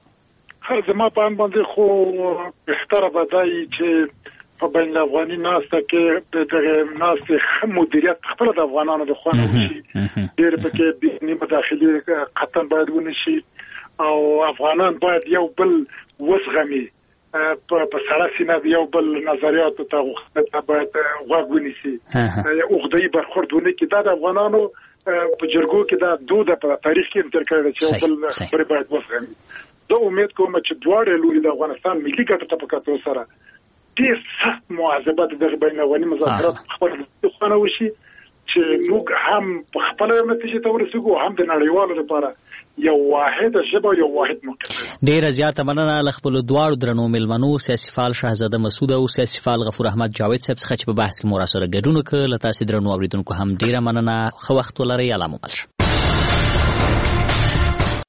هر زما په ان باندې خو بهتره بدای چې په بین الافغاني ناسته کې د ناسته مدیریت خپل د افغانانو د خوانه شي، ډېر پکې بینی مداخله قطن باید ونشي او افغانان باید یو بل وسغمي په سره سینه یو بل نظریات ته غوښتنه باید غوږ ونیسي، اوغدی برخوردونه کې د افغانانو په جرګو کې د دود په تاریخ کې انتر کړی چې یو بل خبرې باید وسغمي. زه امید کوم چې دواړه لوري د افغانستان ملي ګټو ته په کتو سره ډېر سخت معاذبات د بین الافغاني مذاکرات خپل خونه وشي چې موږ هم په خپل نتیجه ته ورسېږو، هم د نړیوالو لپاره یو واحد ژبه یو واحد موقف. ډیره زیاته مننه له خپل دواړو درنو ملمنو سیاسي فعال شهزاده مسعود او سیاسي فعال غفور احمد جاوید صاحب څخه چې په بحث کې مو را سره ګډون وکړ. له تاسو درنو اوریدونکو هم ډیره مننه. خو وخت ولرئ. الله مو مل شه.